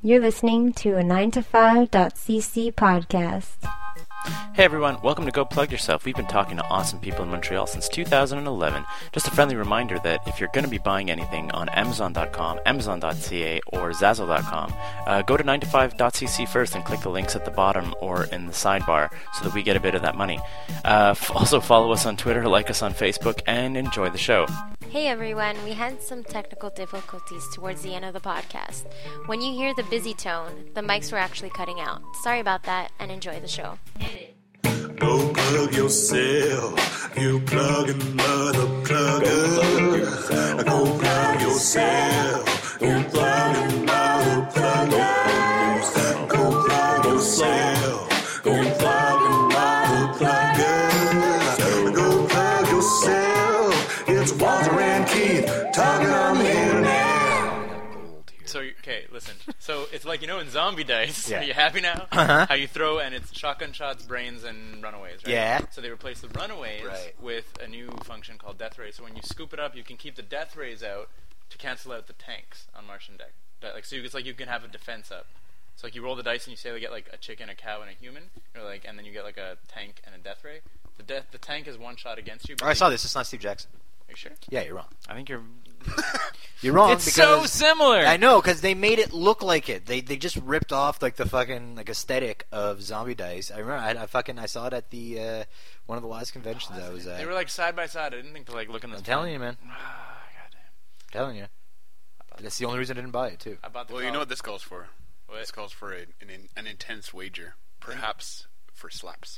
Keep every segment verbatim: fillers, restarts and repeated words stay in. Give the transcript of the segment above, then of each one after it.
You're listening to a nine to five dot c c podcast. Hey everyone, welcome to Go Plug Yourself. We've been talking to awesome people in Montreal since two thousand eleven. Just a friendly reminder that if you're going to be buying anything on Amazon dot com, Amazon dot c a, or Zazzle dot com, uh, go to nine to five dot c c first and click the links at the bottom or in the sidebar so that we get a bit of that money. Uh, f- also follow us on Twitter, like us on Facebook, and enjoy the show. Hey everyone, we had some technical difficulties towards the end of the podcast. When you hear the busy tone, the mics were actually cutting out. Sorry about that, and enjoy the show. Go plug yourself, you plugging mother plugger. Go plug yourself, you plugging mother plugger. Go plug yourself, you plugging mother plugger. Go plug yourself, it's Walter and Keith talking on the internet. So, okay, listen. So, it's like, you know, in Zombie Dice, Yeah. are you happy now? Uh-huh. How you throw, and it's shotgun shots, brains, and runaways, right? Yeah. So they replaced the runaways Right. with a new function called death rays. So when you scoop it up, you can keep the death rays out to cancel out the tanks on Martian deck. That, like, so you, it's like you can have a defense up. So like you roll the dice and you say they get like a chicken, a cow, and a human. You're like, and then you get like a tank and a death ray. The death, the tank is one shot against you. But Oh, I the- saw this. It's not Steve Jackson. Are you sure? Yeah, you're wrong. I think you're. You're wrong. It's so because similar. I know, because they made it look like it. They they just ripped off like the fucking like aesthetic of Zombie Dice. I remember I, I fucking I saw it at the uh, one of the last conventions I was at. They were like side by side. I didn't think to like look in this. I'm telling you, man. Ah, goddamn. I'm telling you. That's the only reason I didn't buy it too. I bought the. Well, you know what this calls for? What? This calls for a, an, in- an intense wager, perhaps for slaps.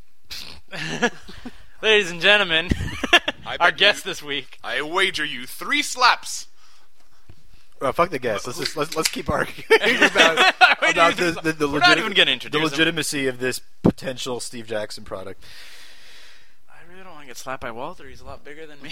Ladies and gentlemen, I our bet guest you- this week. I wager you three slaps. Well, fuck the guest. Let's just let's let's keep arguing about, Wait, about dude, the the, the, we're not legit- even gonna the introduce him. legitimacy of this potential Steve Jackson product. I really don't want to get slapped by Walter. He's a lot bigger than me.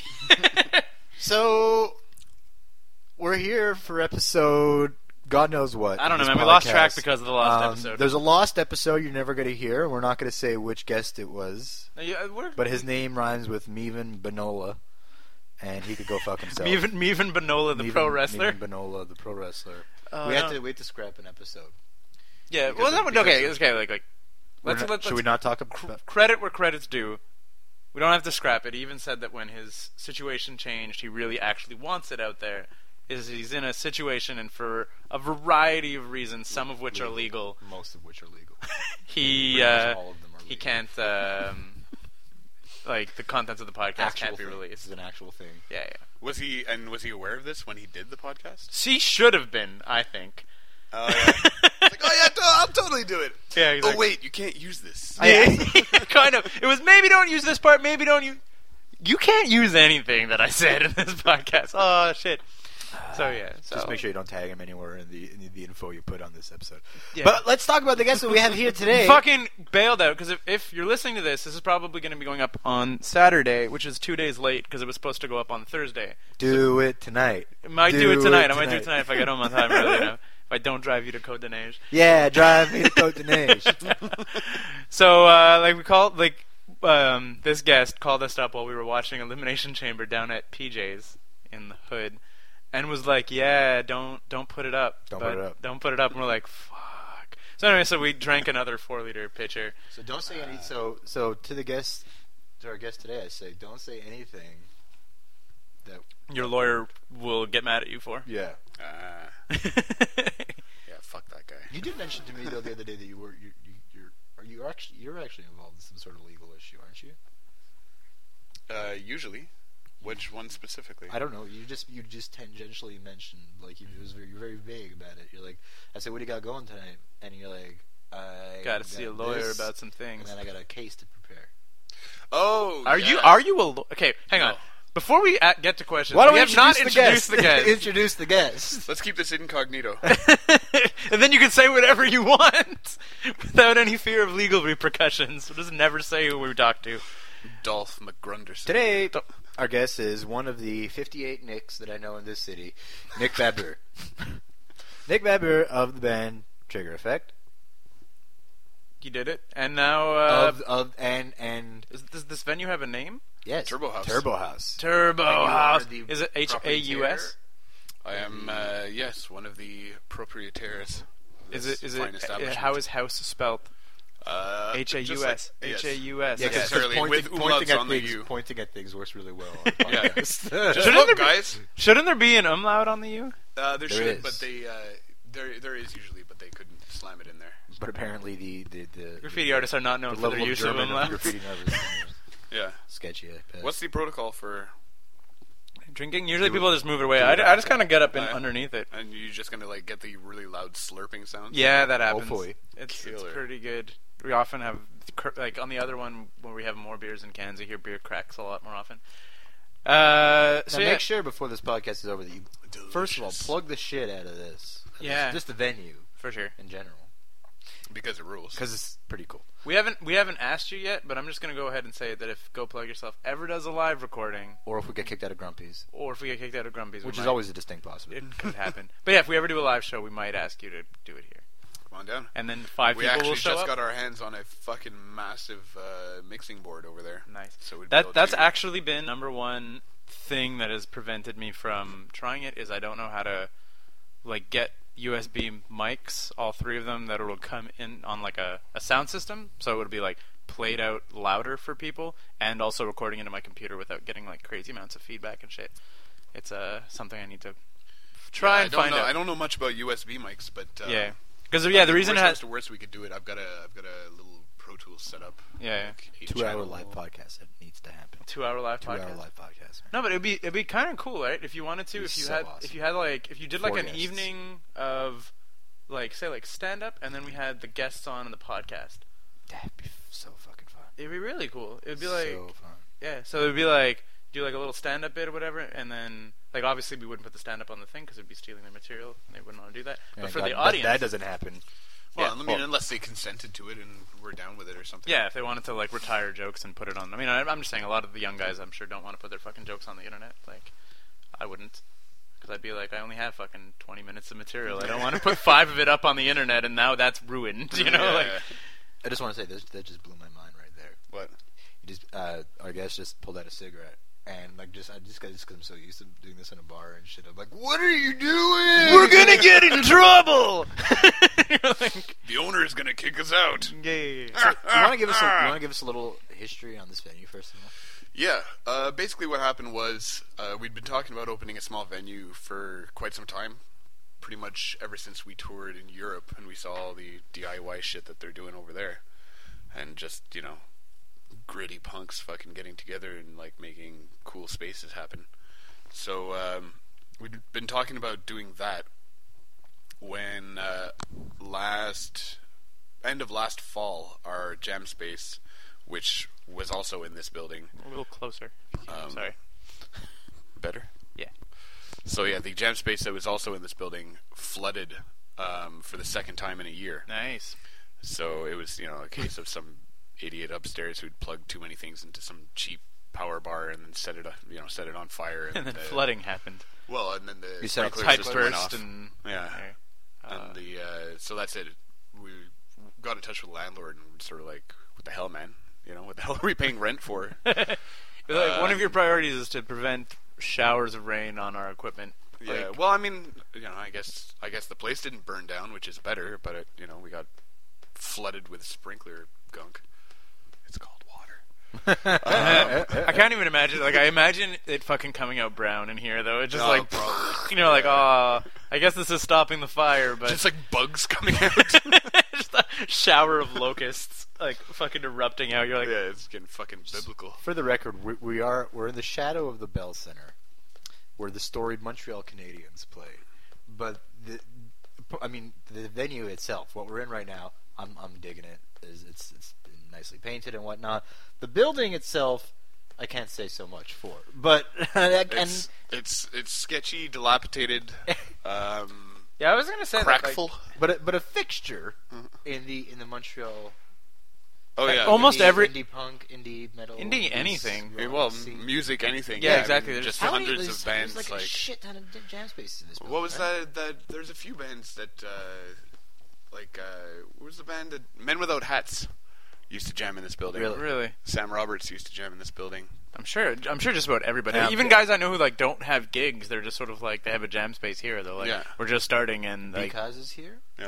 So we're here for episode God knows what. I don't know, of this man. We lost podcast. track because of the lost Um, episode. There's a lost episode you're never going to hear. We're not going to say which guest it was, No, you- uh, we're- but his name rhymes with Mevan Benola, and he could go fuck himself. Mevan, Mevan Benola, the Mevan- pro wrestler. Mevan Benola, the pro wrestler. Oh, we no. have to wait to scrap an episode. Yeah, because well, of- that would, because okay, of- it's okay. Like, like, let's, We're not- let's, should we let's not talk about? credit where credit's due. We don't have to scrap it. He even said that when his situation changed, he really actually wants it out there. Is he's in a situation, and for a variety of reasons, some of which are legal, Most of which are legal. he Pretty much uh, all of them are he legal. can't um, like the contents of the podcast Actual can't be thing. released. This is an actual thing. Yeah, yeah. Was he and was he aware of this when he did the podcast? He should have been, I think. Oh yeah. Like, oh yeah, to- I'll totally do it. Yeah, exactly. Oh wait, you can't use this. Yeah, kind of. It was maybe don't use this part, maybe don't use. You can't use anything that I said in this podcast. Oh shit. So yeah. So. Just make sure you don't tag him anywhere in the in the info you put on this episode. Yeah. But let's talk about the guest that we have here today. Fucking bailed out because if, if you're listening to this, this is probably going to be going up on Saturday, which is two days late because it was supposed to go up on Thursday. Do it tonight. I might do, Do it tonight. it I might do it tonight. tonight if I get home on time early enough. If I don't drive you to Côte d'Ivoire. Yeah, drive me to Côte d'Ivoire. So, uh, like we called, like um, this guest called us up while we were watching Elimination Chamber down at P J's in the hood, and was like, "Yeah, don't don't put it up. Don't but put it up." Don't put it up." And we're like, "Fuck." So anyway, so we drank another four liter pitcher. So don't say any. So so to the guest, to our guest today, I say don't say anything. That Your lawyer will get mad at you for. yeah. Uh, yeah, fuck that guy. You did mention to me though the other day that you were you you you're are you actually you're actually involved in some sort of legal issue, aren't you? Uh, usually, which one specifically? I don't know. You just you just tangentially mentioned like you it was very, you're very vague about it. You're like, I said, what do you got going tonight? And you're like, I Got to see a lawyer this, about some and things. then I got a case to prepare. Oh, Are yeah. you are you a lo- okay? Hang on. No. Before we at, get to questions, Why don't we we have not introduce introduced the guest. introduce the guest. Let's keep this incognito. And then you can say whatever you want without any fear of legal repercussions. We'll just never say who we talk to. Dolph McGrunderson. Today, our guest is one of the fifty-eight Nicks that I know in this city, Nick Babber. Nick Babber of the band Trigger Effect. You did it, and now uh, of of and and is, does this venue have a name? yes, Turbo House. Turbo House. Turbo And you are House. the Is it H A U S? I am, uh, yes, one of the proprietaires. Is this it? Is fine it? establishment. How is house spelled? Uh, H A just U like- S. yes. H A U S. Yeah, Yes. because necessarily pointing, with pointing umlauts at on the things, U. pointing at things works really well. On Yeah. podcasts. Just Shouldn't look, there be- guys. Shouldn't there be an umlaut on the U? Uh, there, There should, is. but they uh, there there is usually, but they couldn't slam it in there. But apparently the the, the Graffiti the, artists are not known the for level their of use of German of umlaut. graffiti numbers is Yeah. sketchy. I bet. What's the protocol for? Drinking? Usually Do it- people just move it away. do I, it I just kind of get up in, Uh, underneath it. And you're just gonna like get the really loud slurping sounds? Yeah, that happens. Hopefully. It's, it's Killer. pretty good. We often have, cr- like on the other one where we have more beers in cans, I hear beer cracks a lot more often. Uh, so now yeah. make sure before this podcast is over that you, first of all, Delicious. plug the shit out of this. Yeah. Just the venue For sure. in general. Because it rules. Because it's pretty cool. We haven't we haven't asked you yet, but I'm just gonna go ahead and say that if Go Plug Yourself ever does a live recording, Or if we get kicked out of Grumpy's, or if we get kicked out of Grumpy's, we which is might- always a distinct possibility. it could happen. But yeah, if we ever do a live show, we might ask you to do it here, Come on down. and then five We people actually will show just up. got our hands on a fucking massive uh, mixing board over there. Nice. So we'd be That able that's to- actually been number one thing that has prevented me from trying it is I don't know how to like get U S B mics, all three of them, that will come in on like a, a sound system, so it would be like played out louder for people, and also recording into my computer without getting like crazy amounts of feedback and shit. It's uh something I need to try Yeah, and I don't find know, out. I don't know much about U S B mics, but uh, yeah, because yeah, the reason it worst has comes to worst, we could do it. I've got a I've got a little Pro Tools set up. yeah Like eight Two hour channel. live podcast that needs to happen. two hour live Two podcast. hour live podcast. Man. No, but it'd be it'd be kind of cool, right? If you wanted to, It'd if be you so had awesome. if you had like if you did like Four an guests. evening of like say like stand up, and then we had the guests on in the podcast. That'd be f- so fucking fun. It'd be really cool. It'd be like so fun. yeah, so it'd be like do like a little stand up bit or whatever, and then like obviously we wouldn't put the stand up on the thing because it'd be stealing their material, and they wouldn't want to do that. But And for God, the that- audience, that, doesn't happen. Well, Yeah. I mean, Well- unless they consented to it and we're down with it or something. yeah, if they wanted to like retire jokes and put it on. I mean, I, I'm just saying a lot of the young guys I'm sure don't want to put their fucking jokes on the internet. Like I wouldn't. Because I'd be like, I only have fucking twenty minutes of material. I don't want to put five of it up on the internet, and now that's ruined. You know, Yeah. like I just want to say this. That just blew my mind right there. What? You just uh, our guest just pulled out a cigarette, and like just I just got just because I'm so used to doing this in a bar and shit. I'm like, what are you doing? we're gonna get in trouble. You're like, The owner is gonna kick us out. yeah. So, you want to give us a, you want to give us a little history on this venue first of all? Yeah, uh, basically what happened was uh, we'd been talking about opening a small venue for quite some time, pretty much ever since we toured in Europe and we saw all the D I Y shit that they're doing over there, and just, you know, gritty punks fucking getting together and like making cool spaces happen. So um, we'd been talking about doing that when uh, last end of last fall our jam space, which was also in this building. A little closer. Um, Sorry. Better? Yeah. So yeah, the jam space that was also in this building flooded um, for the second time in a year. Nice. So it was, you know, a case of some idiot upstairs who'd plugged too many things into some cheap power bar and then set it, you know, set it on fire. And, And then the, flooding happened. Well, and then the You set sprinkler Pipes system went burst off. and Yeah. Uh, And the uh, so that's it. We got in touch with the landlord and sort of like, what the hell, man? You know, what the hell are we paying rent for? like, one of uh, your priorities is to prevent showers of rain on our equipment. Yeah. Like, Well, I mean, you know, I guess I guess the place didn't burn down, which is better. But it, you know, we got flooded with sprinkler gunk. It's called water. I can't even imagine. Like, I imagine it fucking coming out brown in here, though. It's just No, like, probably. you know, like, oh, I guess this is stopping the fire, but Just like bugs coming out. just a shower of locusts, like, fucking erupting out. You're like, Yeah, it's getting fucking biblical. For the record, we, we are we're in the shadow of the Bell Center, where the storied Montreal Canadiens play. But the, I mean, the venue itself, what we're in right now, I'm I'm digging it. Is it's it's been nicely painted and whatnot. The building itself, I can't say so much for, but and It's it's it's sketchy, dilapidated, um, yeah, I was gonna say that, like, crackful. but a, but a fixture in the in the Montreal. Oh yeah, almost indie, every- indie punk, indie metal, Indie indie anything. Yeah, rock well, scene. music, anything. Yeah, I mean, exactly. There's just How many- hundreds there's- of bands. There's like, like a shit ton of jam spaces in this. what building, was right? that? That there's a few bands that, uh, like, uh, what was the band that Men Without Hats used to jam in this building? Really? really. Sam Roberts used to jam in this building. I'm sure. I'm sure just about everybody. Yeah, Even yeah. guys I know who like don't have gigs. They're just sort of like they have a jam space here. They're like, Yeah. we're just starting and like, Because is here. Yeah.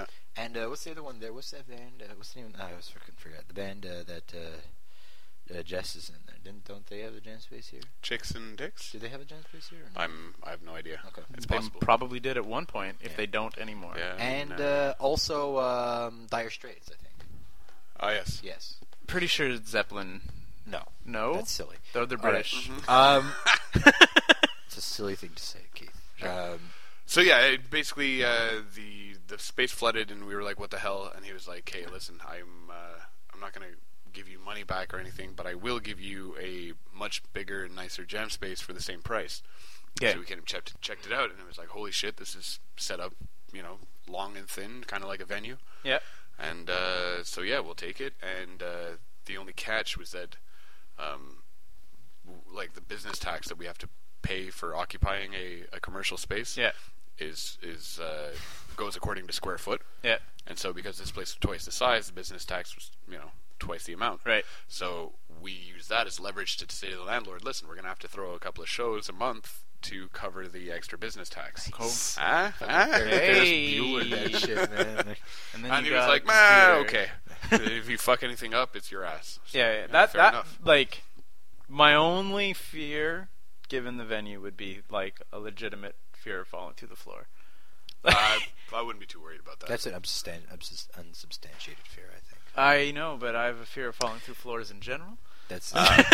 And uh, what's the other one there? What's that band? Uh, what's the name? I always freaking forgot. The band uh, that uh, uh, Jess is in there. Didn't, don't they have a jam space here? Chicks and Dicks? Do they have a jam space here? Or no? I'm, I have no idea. Okay. It's They possible. probably did at one point, if Yeah. they don't anymore. Yeah. And no. uh, also um, Dire Straits, I think. Ah, yes. Yes. Pretty sure Zeppelin. No. No? That's silly. They're, they're All right. British. Um, it's a silly thing to say, Keith. Um, So yeah, it basically uh, the the space flooded, and we were like, "What the hell?" And he was like, "Hey, listen, I'm uh, I'm not gonna give you money back or anything, but I will give you a much bigger and nicer jam space for the same price." Yeah. So we came and checked checked it out, and it was like, "Holy shit, this is set up, you know, long and thin, kind of like a venue." Yeah. And uh, so yeah, we'll take it. And uh, the only catch was that, um, w- like the business tax that we have to pay for occupying a, a commercial space. Yeah. Is is uh, goes according to square foot, Yeah. and so because this place was twice the size, the business tax was you know twice the amount. Right. So we use that as leverage to say to the landlord, "Listen, we're going to have to throw a couple of shows a month to cover the extra business tax." Cool. Ah, ah. Hey. Bueller that shit, man. And then And you he was got like, "Man, computer. okay. If you fuck anything up, it's your ass." So, Yeah, yeah. that fair that enough. like my only fear, given the venue, would be like a legitimate fear of falling through the floor. I, I wouldn't be too worried about that. That's an unsubstan- unsubs- unsubstantiated fear, I think. I know, but I have a fear of falling through floors in general. That's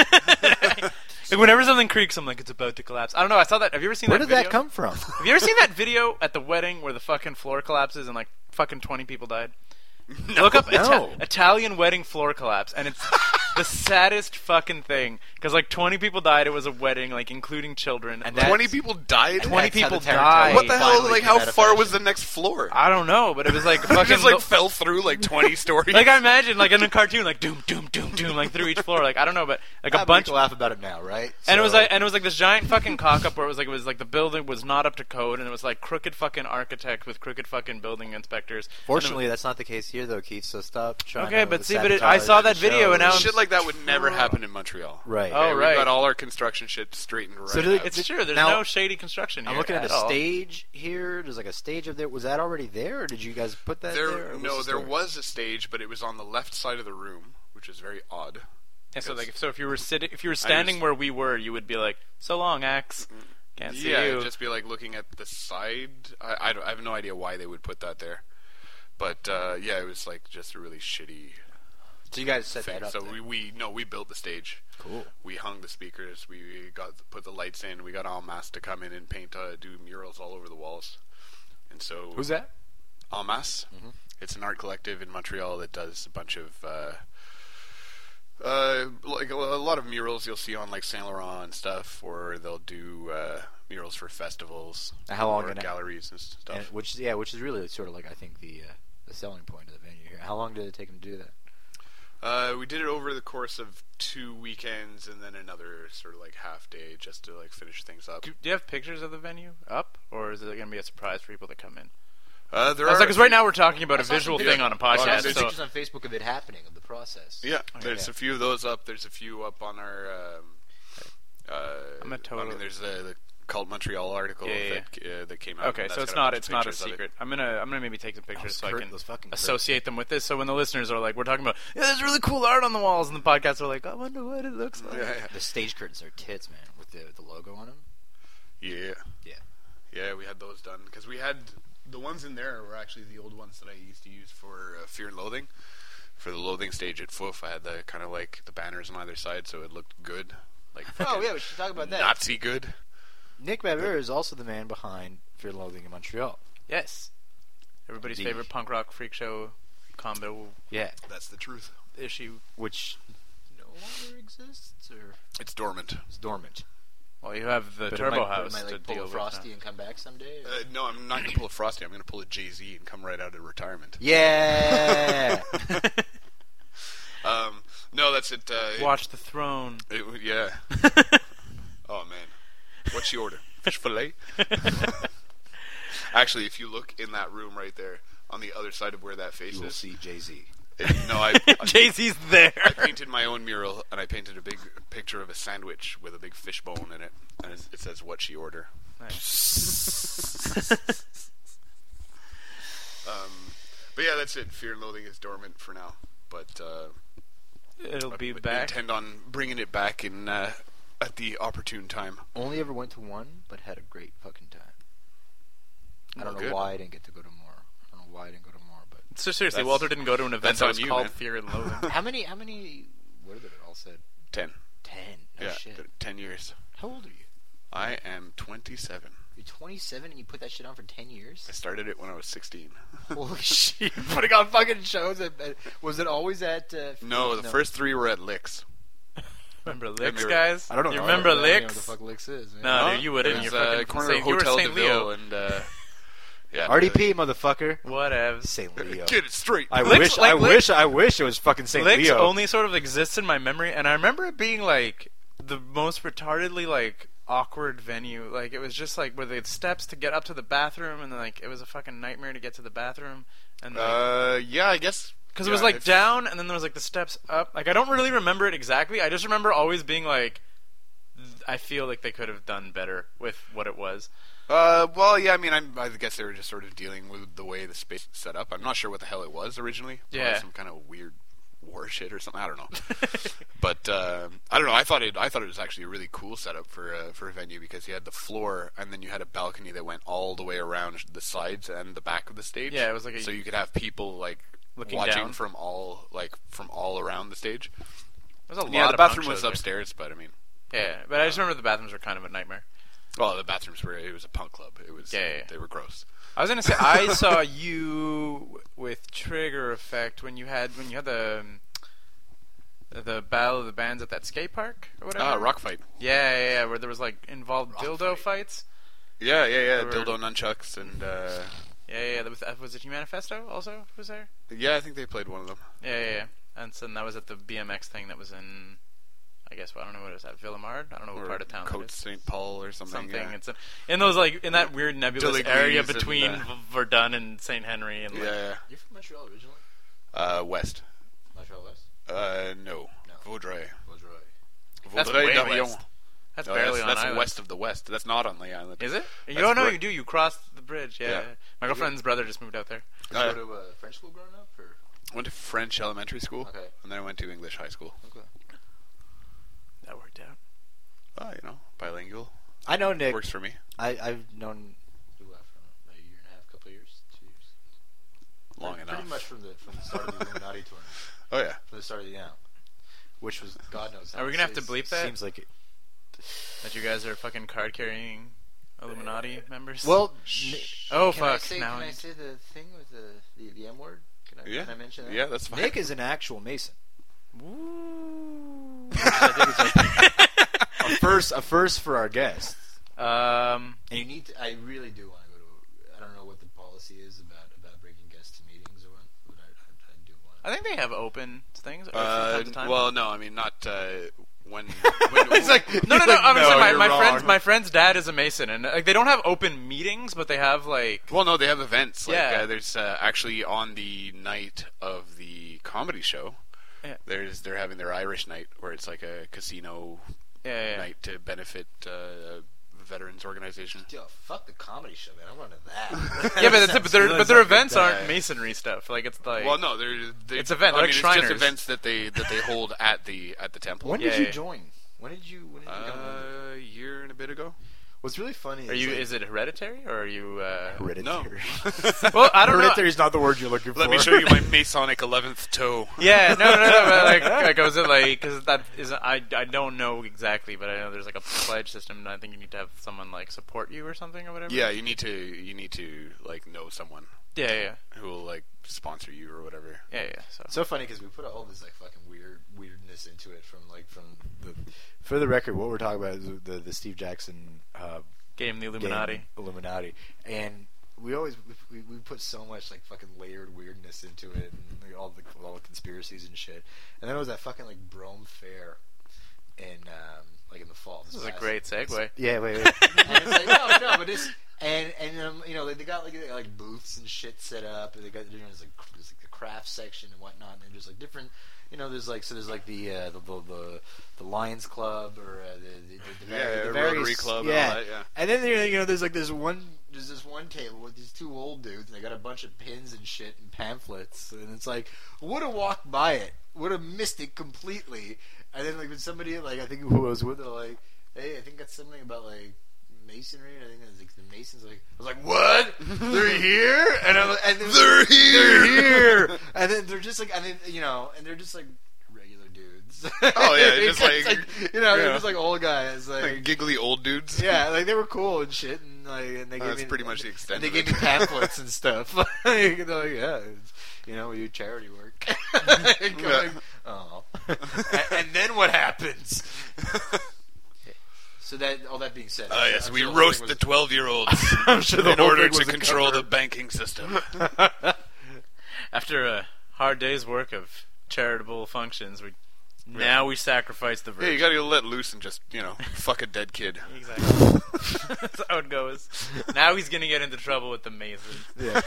Like whenever something creaks, I'm like, it's about to collapse. I don't know. I saw that. Have you ever seen where that did video? that come from? Have you ever seen that video at the wedding where the fucking floor collapses and like fucking twenty people died? Look up Ita- No. Italian wedding floor collapse, and it's the saddest fucking thing because like twenty people died. It was a wedding, like including children, and twenty people died. twenty That's how people the Tarantino died. What the hell? finally Like, came how out of far fashion. was the next floor? I don't know, but it was like It fucking just like fell through like twenty stories. like I imagine like in a cartoon, like doom, doom, doom, doom, like through each floor. Like I don't know, but like a Ah, bunch. People laugh about it now, right? And it was So- like, and it was like this giant fucking cock up where it was like, it was like the building was not up to code, and it was like crooked fucking architect with crooked fucking building inspectors. Fortunately, that's not the case here, though, Keith. So stop trying. Okay, to but see, but it- I sabotage saw that the video, and show. now I'm- shit like that would never happen in Montreal. Right. Oh, Okay, right. We've got all our construction shit straightened right So do they- now. It's true. There's Now- no shady construction here. I'm looking at, at a all. stage here. There's like a stage up there. Was that already there, or did you guys put that there? There, or what's no, the there story? was a stage, but it was on the left side of the room, which is very odd. Yeah, so because- like, so if you were sitting, if you were standing was- where we were, you would be like, "So long, axe. Can't see yeah, you." it'd just be like looking at the side. I, I, don't- I have no idea why they would put that there, but uh, yeah, it was like just a really shitty So you guys set thing. that up. So then. we, we no, we built the stage. Cool. We hung the speakers. We got put the lights in. We got Almas to come in and paint, uh, do murals all over the walls. And so Who's that? Almas. It's an art collective in Montreal that does a bunch of uh, uh, like a, a lot of murals you'll see on like Saint Laurent and stuff, or they'll do uh, murals for festivals, How long or gonna- galleries and stuff. And which yeah, which is really sort of like I think the uh, the selling point of the venue here. How long did it take them to do that? Uh, we did it over the course of two weekends, and then another sort of like half day just to like finish things up. do, do you have pictures of the venue up, or is it going to be a surprise for people that come in? Uh, there I was are like, because right now we're talking about I a saw some visual pictures- thing on a Oh, podcast. There's So pictures on Facebook of it happening, of the process. Yeah, there's yeah. a few of those up. There's a few up on our. Um, uh, I'm a total- I mean, there's the, the Cult Montreal article Yeah, yeah, that uh, that came out. okay, and so that's it's got a not bunch it's of not a pictures of it. secret. I'm gonna I'm gonna maybe take some pictures Those so I curt- can those fucking curt- associate them with this. So when the listeners are like, we're talking about, yeah, there's really cool art on the walls, and the podcast are like, I wonder what it looks like. Yeah, yeah, The stage curtains are tits, man, with the the logo on them. yeah, Yeah. yeah. We had those done because we had the ones in there were actually the old ones that I used to use for uh, Fear and Loathing. For the Loathing stage at F O F, I had the kind of like the banners on either side, so it looked good, like Oh fucking yeah, we should talk about that. Nazi good. Nick Babert is also the man behind Fear and Loathing in Montreal. Yes, everybody's The- favorite punk rock freak show combo Yeah. That's the truth. issue. Which no longer exists, or It's dormant. it's dormant. Well, you have the But it Turbo might, but House it might, to like, pull deal a with. Frosty now. and come back someday. or- Uh, no, I'm not going to pull a Frosty. I'm going to pull a Jay-Z and come right out of retirement. Yeah. Um, no, that's it. Uh, it- Watch the Throne. It, yeah. Oh man, what's your order? Fish fillet. Actually, if you look in that room right there, on the other side of where that face you will is, see Jay Z. it, no, I, I, Jay Z's there. I painted my own mural, and I painted a big picture of a sandwich with a big fish bone in it, and it, it says "What's she order?" Nice. Um, But yeah, that's it. Fear and Loathing is dormant for now, but uh, It'll be I back. intend on bringing it back in uh, at the opportune time. Only ever went to one, but had a great fucking time. I don't Well, know good. why I didn't get to go to more. I don't know why I didn't go to more, but So seriously, That's- Walter didn't go to an event that's that on was you, called man. Fear and Loathing. how many? How many? What did it all said? Ten. Ten. No yeah, shit. t- ten years. How old are you? I am twenty-seven. You're twenty-seven and you put that shit on for ten years? I started it when I was sixteen. Holy shit! You're putting on fucking shows. At, at, was it always at? Uh, No, the first three were at Licks. Remember Licks, Remember- guys? I don't know. You I remember don't know what the Licks? fuck Licks is? Man. No, Huh? dude, you wouldn't. It was, You're uh, fucking corner Saint- of you were Hotel Saint DeVille Leo. and uh, yeah, R D P, motherfucker. Whatevs. Saint Leo. Get it straight. I Licks- wish. like I Licks- wish. I wish it was fucking Saint Licks Leo. only sort of exists in my memory, and I remember it being like the most retardedly like awkward venue. Like it was just like where they had steps to get up to the bathroom, and like it was a fucking nightmare to get to the bathroom. And like, Uh, yeah, I guess because it yeah, was like if- down, and then there was like the steps up. Like I don't really remember it exactly. I just remember always being like, I feel like they could have done better with what it was. Uh, well, yeah, I mean, I'm, I guess they were just sort of dealing with the way the space is set up. I'm not sure what the hell it was originally. Probably Yeah. some kind of weird war shit or something. I don't know. But uh, I don't know. I thought it. I thought it was actually a really cool setup for uh, for a venue because you had the floor and then you had a balcony that went all the way around the sides and the back of the stage. Yeah, it was like a- so you could have people like Looking watching down. from all like from all around the stage. There's a lot Yeah, of the punk bathroom was shows there. upstairs, but I mean, Yeah, but I just remember the bathrooms were kind of a nightmare. well, the bathrooms were. It was a punk club. It was. Yeah, yeah, yeah. They were gross. I was gonna say I saw you with Trigger Effect when you had when you had the um, the battle of the bands at that skate park or whatever. Ah, rock fight. Yeah, yeah, yeah, where there was like involved Rock dildo fight. fights. Yeah, yeah, yeah. They were- Dildo nunchucks and. Uh, Yeah, yeah, yeah. That was, uh, was it Manifesto also was there? Yeah, I think they played one of them. Yeah, yeah, yeah. And so that was at the B M X thing that was in, I guess, well, I don't know what it is, at Villemard? I don't know what Or part of town Cote it is. Saint Paul or something. Something. Yeah. It's in, in those, like, in that weird nebulous Dilligrees area and, between uh, V- Verdun and Saint Henry. And, yeah, like, yeah. You're from Montreal originally? Uh, West. Montreal West? Uh, no. No. Vaudreuil. Vaudreuil. That's Vaudreuil way d'Orion. west. That's No, barely that's, on that's island. west of the west. That's not on the island. Is it? You That's don't know correct. you do. You crossed the bridge. Yeah. Yeah. My girlfriend's brother just moved out there. Did Uh, you go to uh, French school growing up? Or? Went to French elementary school, Okay. and then I went to English high school. Okay. That worked out. Oh, you know, bilingual. I know Nick. Works for me. I, I've known you uh, from about a year and a half, couple of years, two years. Long pretty, enough. Pretty much from the from the start of the Illuminati tournament. Oh, yeah. From the start of the yeah, which was God knows. Are we gonna have to bleep that? Seems like it. That you guys are fucking card carrying Illuminati members. Well, oh can I fuck! say, now can I I'm- say the thing with the the, the M word? Can I, Yeah. can I mention that? Yeah, that's fine. Nick is an actual Mason. Woo. I think it's like a first, a first for our guests. Um, And you need to. I really do want to go to. I don't know what the policy is about about bringing guests to meetings or what, but I, I, I do want. I think they have open things or from Uh, time to time. well, no, I mean, not uh, when. when It's like no, no, no. Like, I'm no, saying my, you're my wrong. friend's my friend's dad is a Mason, and like they don't have open meetings, but they have like Well, no, they have events. Like, Yeah. uh, there's uh, actually on the night of the comedy show. Yeah. There's they're having their Irish night where it's like a casino yeah, yeah, yeah. night to benefit uh, a veterans organization. Yo, fuck the comedy show, man. I'm running that. Yeah, but that's it. But their Sounds but their like events a- aren't masonry stuff. Like it's like Well, no, they're, they It's event- I they're mean, like it's Shriners. just events that they that they hold at the at the temple. When Yeah, did you yeah. join? When did you? When did you come? Uh, a year and a bit ago. What's really funny Are is you? like, Is it hereditary or are you? Uh... hereditary. Well, I don't know. Hereditary is not the word you're looking for. Let me show you my Masonic eleventh toe. Yeah, no, no, no, no. But like, like, was it like? Because that is, I, I don't know exactly, but I know there's like a pledge system, and I think you need to have someone like support you or something or whatever. Yeah, you need to you need to like know someone yeah, yeah, who will like sponsor you or whatever. yeah, yeah. So so funny because we put all this like fucking weird weirdness into it from like from the. For the record, what we're talking about is the the Steve Jackson uh, game the Illuminati. game, Illuminati, and we always we, we put so much like fucking layered weirdness into it, and like, all the all the conspiracies and shit. And then it was that fucking like Brome Fair, in um, like in the fall. This is a past- great segue. Yeah, wait, wait. And it's like, no, no, but this and and um, you know they, they got like like booths and shit set up. And they got you know there's like there's like the craft section and whatnot. And there's like different. You know, there's like so there's like the uh, the, the the the Lions Club or uh, the, the, the, Yeah, the Rotary various Club and yeah. all that, yeah. And then there, you know, there's like this one there's this one table with these two old dudes, and they got a bunch of pins and shit and pamphlets, and it's like would have walked by it, would have missed it completely, and then like when somebody like I think who I was with, they're like, hey, I think that's something about like masonry. And I think it's like the Masons. Like I was like, what? They're here, and I'm, and then, They're here! They're here, and then they're just like, and then you know, and they're just like regular dudes. Oh, yeah, just It's like- you know, they're yeah. just like old guys, like, Like giggly old dudes. yeah, like they were cool and shit, and like, and they Oh, gave that's me pretty much the extent And they of gave it. me pamphlets and stuff. Like, they're like, yeah, it's, you know, we do charity work. Going, oh, and, and then what happens? So that all that being said, Oh, yes, I'm we sure the whole roast thing the was- twelve-year-olds I'm sure the in whole order thing to was a control cover. the banking system. After a hard day's work of charitable functions, we now we sacrifice the Yeah, virgin. you gotta let loose and just, you know, fuck a dead kid. Exactly. That's how it goes. Now he's gonna get into trouble with the Masons. Yeah.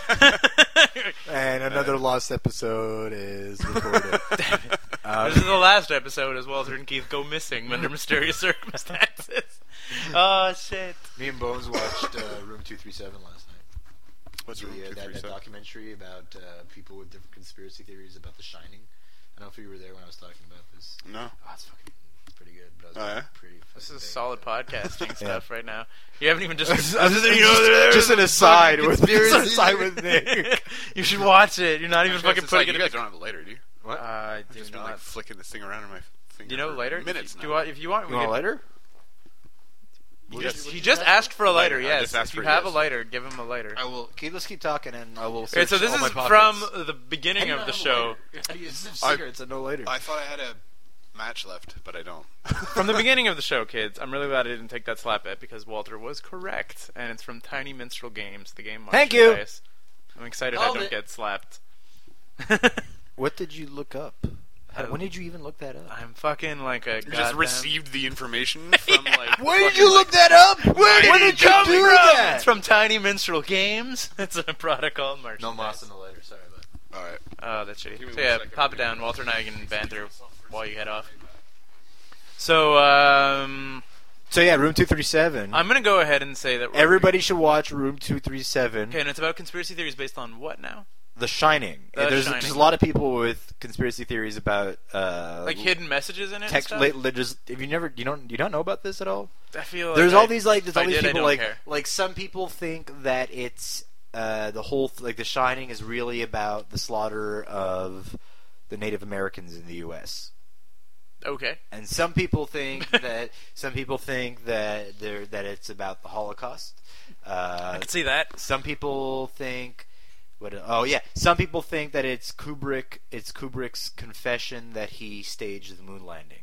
And another lost episode is recorded. Um, This is the last episode as Walter and Keith go missing under mysterious circumstances. Oh shit! me and Bones watched uh, Room two three seven last night. What's The, Room uh, two that, three that seven? documentary about uh, people with different conspiracy theories about The Shining. I don't know if you were there when I was talking about this. No. Oh, it's fucking pretty good. But I was Oh, yeah? pretty This fucking is big solid about it. podcasting stuff right now. You haven't even just. I'm just, you know, there's just an aside with conspiracy. an aside with Nick. You should watch it. You're not even Actually, fucking it's putting like, it. you in guys don't have a lighter, do you? What? I I've do just been not. like flicking this thing around in my finger. Do you know for lighter? Minutes if, now. you, do you want, if you want, we You want a can- lighter? He What just, did you- he what just did you asked for a lighter. Lighter. I Yes. just asked If you for have yes. a lighter, give him a lighter. I will. Keep, let's keep talking, and I will. Okay, Search so this all is my from pockets. the beginning How do you of not the have a show. lighter? How do you sniff I- cigarettes and no lighter? I thought I had a match left, but I don't. From the beginning of the show, kids. I'm really glad I didn't take that slap bet because Walter was correct, and it's from Tiny Minstrel Games, the game. Thank you. merchandise. I'm excited I Hold don't it. get slapped. What did you look up? How, when did you even look that up? I'm fucking like a You just goddamn- received the information from like. Where did fucking, you look that up? Where did, Where you did it come do from? that? It's from Tiny Minstrel Games. It's a product called merchandise. No moss in the lighter. Sorry about that. All right. Oh, that's shitty. Give me So one yeah, second. pop it down. Walter and I can banter while you head off. So um, So yeah, Room two three seven. I'm gonna go ahead and say that we're- Everybody should watch Room two three seven. Okay, and it's about conspiracy theories based on what now? The Shining. The there's, Shining. there's a lot of people with conspiracy theories about uh, Like hidden messages in it. and text. stuff? Late, just if you never, you don't, you don't know about this at all. I feel like There's I- all these like, there's if I all these did, I people don't like, care. like some people think that it's uh, the whole th- like The Shining is really about the slaughter of the Native Americans in the U S Okay. And some people think that some people think that they're, that it's about the Holocaust. Uh, I can see that. some people think what oh yeah some people think that it's Kubrick it's Kubrick's confession that he staged the moon landing.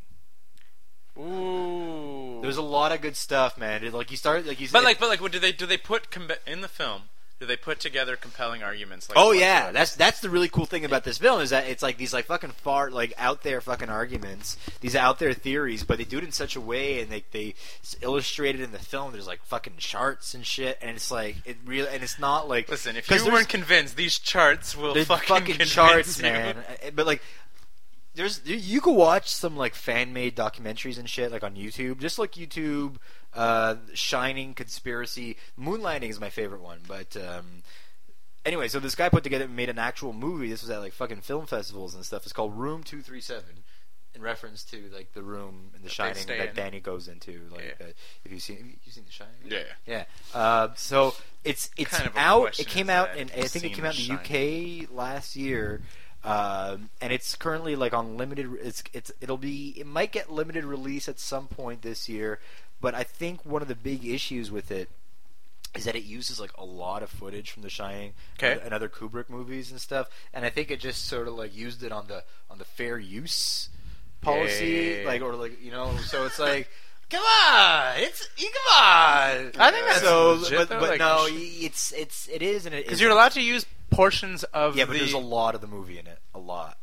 Ooh. There's a lot of good stuff, man. It, like you start like you But like, but like, what do they do? They put com- in the film? Do they put together compelling arguments? Like oh what's yeah, the- that's that's the really cool thing about this film is that it's like these like fucking far like out there fucking arguments, these out there theories, but they do it in such a way and they they s- illustrate it in the film. There's like fucking charts and shit, and it's like it really and it's not like Listen, if 'cause you there's- weren't convinced, these charts will There's fucking, fucking convince charts, you. man. Uh, But like, there's you- you could watch some like fan made documentaries and shit like on YouTube. Just like YouTube, uh, Shining, Conspiracy, Moon Landing is my favorite one. But um, anyway, so this guy put together made an actual movie. This was at like fucking film festivals and stuff. It's called Room two three seven. In reference to like the room in The they Shining stay that in. Danny goes into, like Yeah. uh, if you've seen, have you seen The Shining? Yeah. Yeah. Uh, so it's it's Kind of a out. question It came is out, that and if I you've think it seen came out in the The U K last year, um, and it's currently like on limited. It's it's it'll be it might get limited release at some point this year, but I think one of the big issues with it is that it uses like a lot of footage from The Shining Okay. and other Kubrick movies and stuff, and I think it just sort of like used it on the on the fair use policy, Yeah, yeah, yeah. like or like you know, so it's like. Come on, it's you come on. I think that's so, legit, but, though, but like, no, you should- it's it's it is and it because isn't. you're allowed to use portions of Yeah, but the. there's a lot of the movie in it, a lot.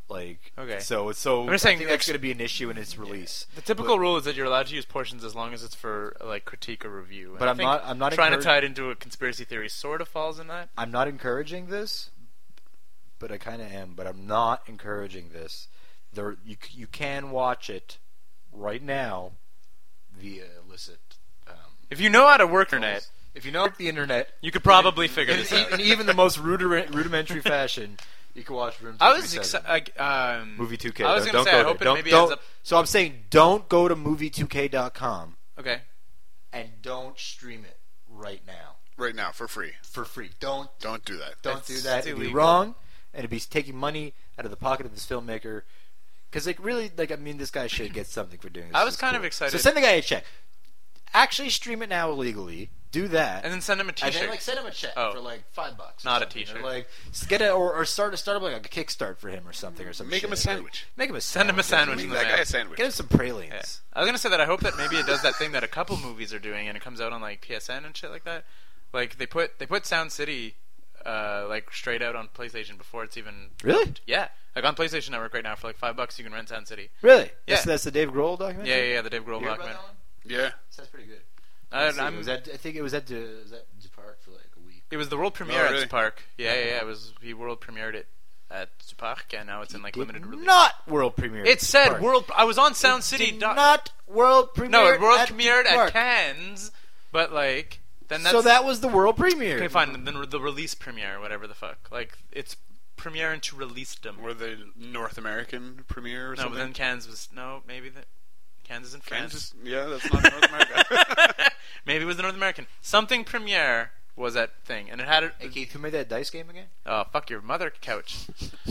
Like, Okay. So, so I'm just saying, I think that's like, going to be an issue in its release. The typical rule is that you're allowed to use portions as long as it's for like critique or review. And But I I'm think not- I'm not trying encourage- to tie it into a conspiracy theory. Sort of falls in that. I'm not encouraging this, but I kind of am. But I'm not encouraging this. There, you c- you can watch it right now via illicit. Um, If you know how to work internet, if you know the internet, you could probably figure in, this in, out. in even the most rudiment, rudimentary fashion, you can watch Room two I was thirty-seven. excited. Um, Movie two K. I was don't, gonna don't say, go I hope there. it Don't- maybe don't- ends up- So I'm saying, don't go to movie two K dot com Okay. and don't stream it right now Right now, for free. for free. Don't Don't do that. don't That's- do that. it's It'd be illegal. wrong, and it'd be taking money out of the pocket of this filmmaker. Because, like, really, like, I mean, this guy should get something for doing this. I was It's kind cool. of excited. So send the guy a check. Actually, stream it now illegally. Do that, And then send him a and T-shirt. then like send him a check Oh. for like five bucks. or Not a something, t-shirt. Or, like s- get it, or, or start start up like a kickstart for him or something or something. Make him a sandwich. Make him a Send him a sandwich Make in the that mail. guy a sandwich. Get him some pralines. Yeah. I was gonna say that I hope that maybe it does that thing that a couple movies are doing, and it comes out on like P S N and shit like that. Like they put they put Sound City, uh, like straight out on PlayStation before it's even Really? yeah, like on PlayStation Network right now for like five bucks you can rent Sound City. Really? Yeah. That's, that's the Dave Grohl documentary. Yeah, yeah, yeah the Dave Grohl You heard about documentary. that one? Yeah. Sounds pretty good. I, Let's see, I'm, it was at, I think it was at the was at the park for like a week. it was the world premiere Oh, really? at Park. Yeah, yeah, yeah. It was he world premiered it at Park, and now it's in like Did limited release. not world premiere. It said Park. world. I was on Sound City. Did dot- not world premiere. no, it world at premiered the at park. Cannes, but like then that's So that was the world premiere. okay. Fine, then the release premiere, whatever the fuck. Like it's premiere into release them. Or the North American premiere or No, something. but then Cannes was no, maybe the Cannes is in France. Kansas, yeah, that's not North America. Maybe it was the North American. Something premiere was that thing, and it had it. Hey Keith, who made that dice game again? Oh, fuck your mother couch.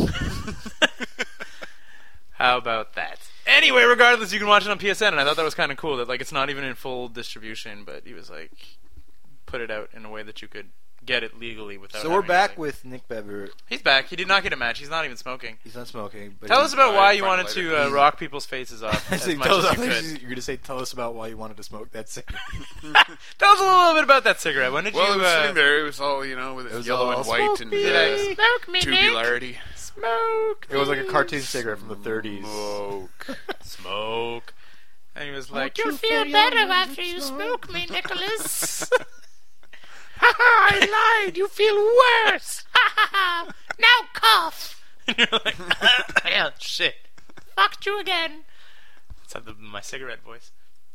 How about that? Anyway, regardless, you can watch it on P S N, and I thought that was kind of cool that like it's not even in full distribution, but he was like put it out in a way that you could get it legally without. So we're having to, back like- with Nick Bever. He's back. He did not get a match. He's not even smoking. He's not smoking. But Tell he's- us about uh, why you find wanted it to later. uh, rock people's faces off as So much tell us- as you could. You're going to say, tell us about why you wanted to smoke that cigarette. Tell us a little bit about that cigarette. When did well, you? it was uh, sitting there. It was all, you know, with It its was yellow all and white and smoky. uh, Smoke me, tubularity. Smoke. It was like a cartoon cigarette from the thirties. Smoke. Smoke. And he was like, You'll feel better after you smoke me, Nicholas. "Ha ha! I lied. You feel worse." Now cough. And you're like, "Yeah, shit." Fucked you again. That's how the, my cigarette voice.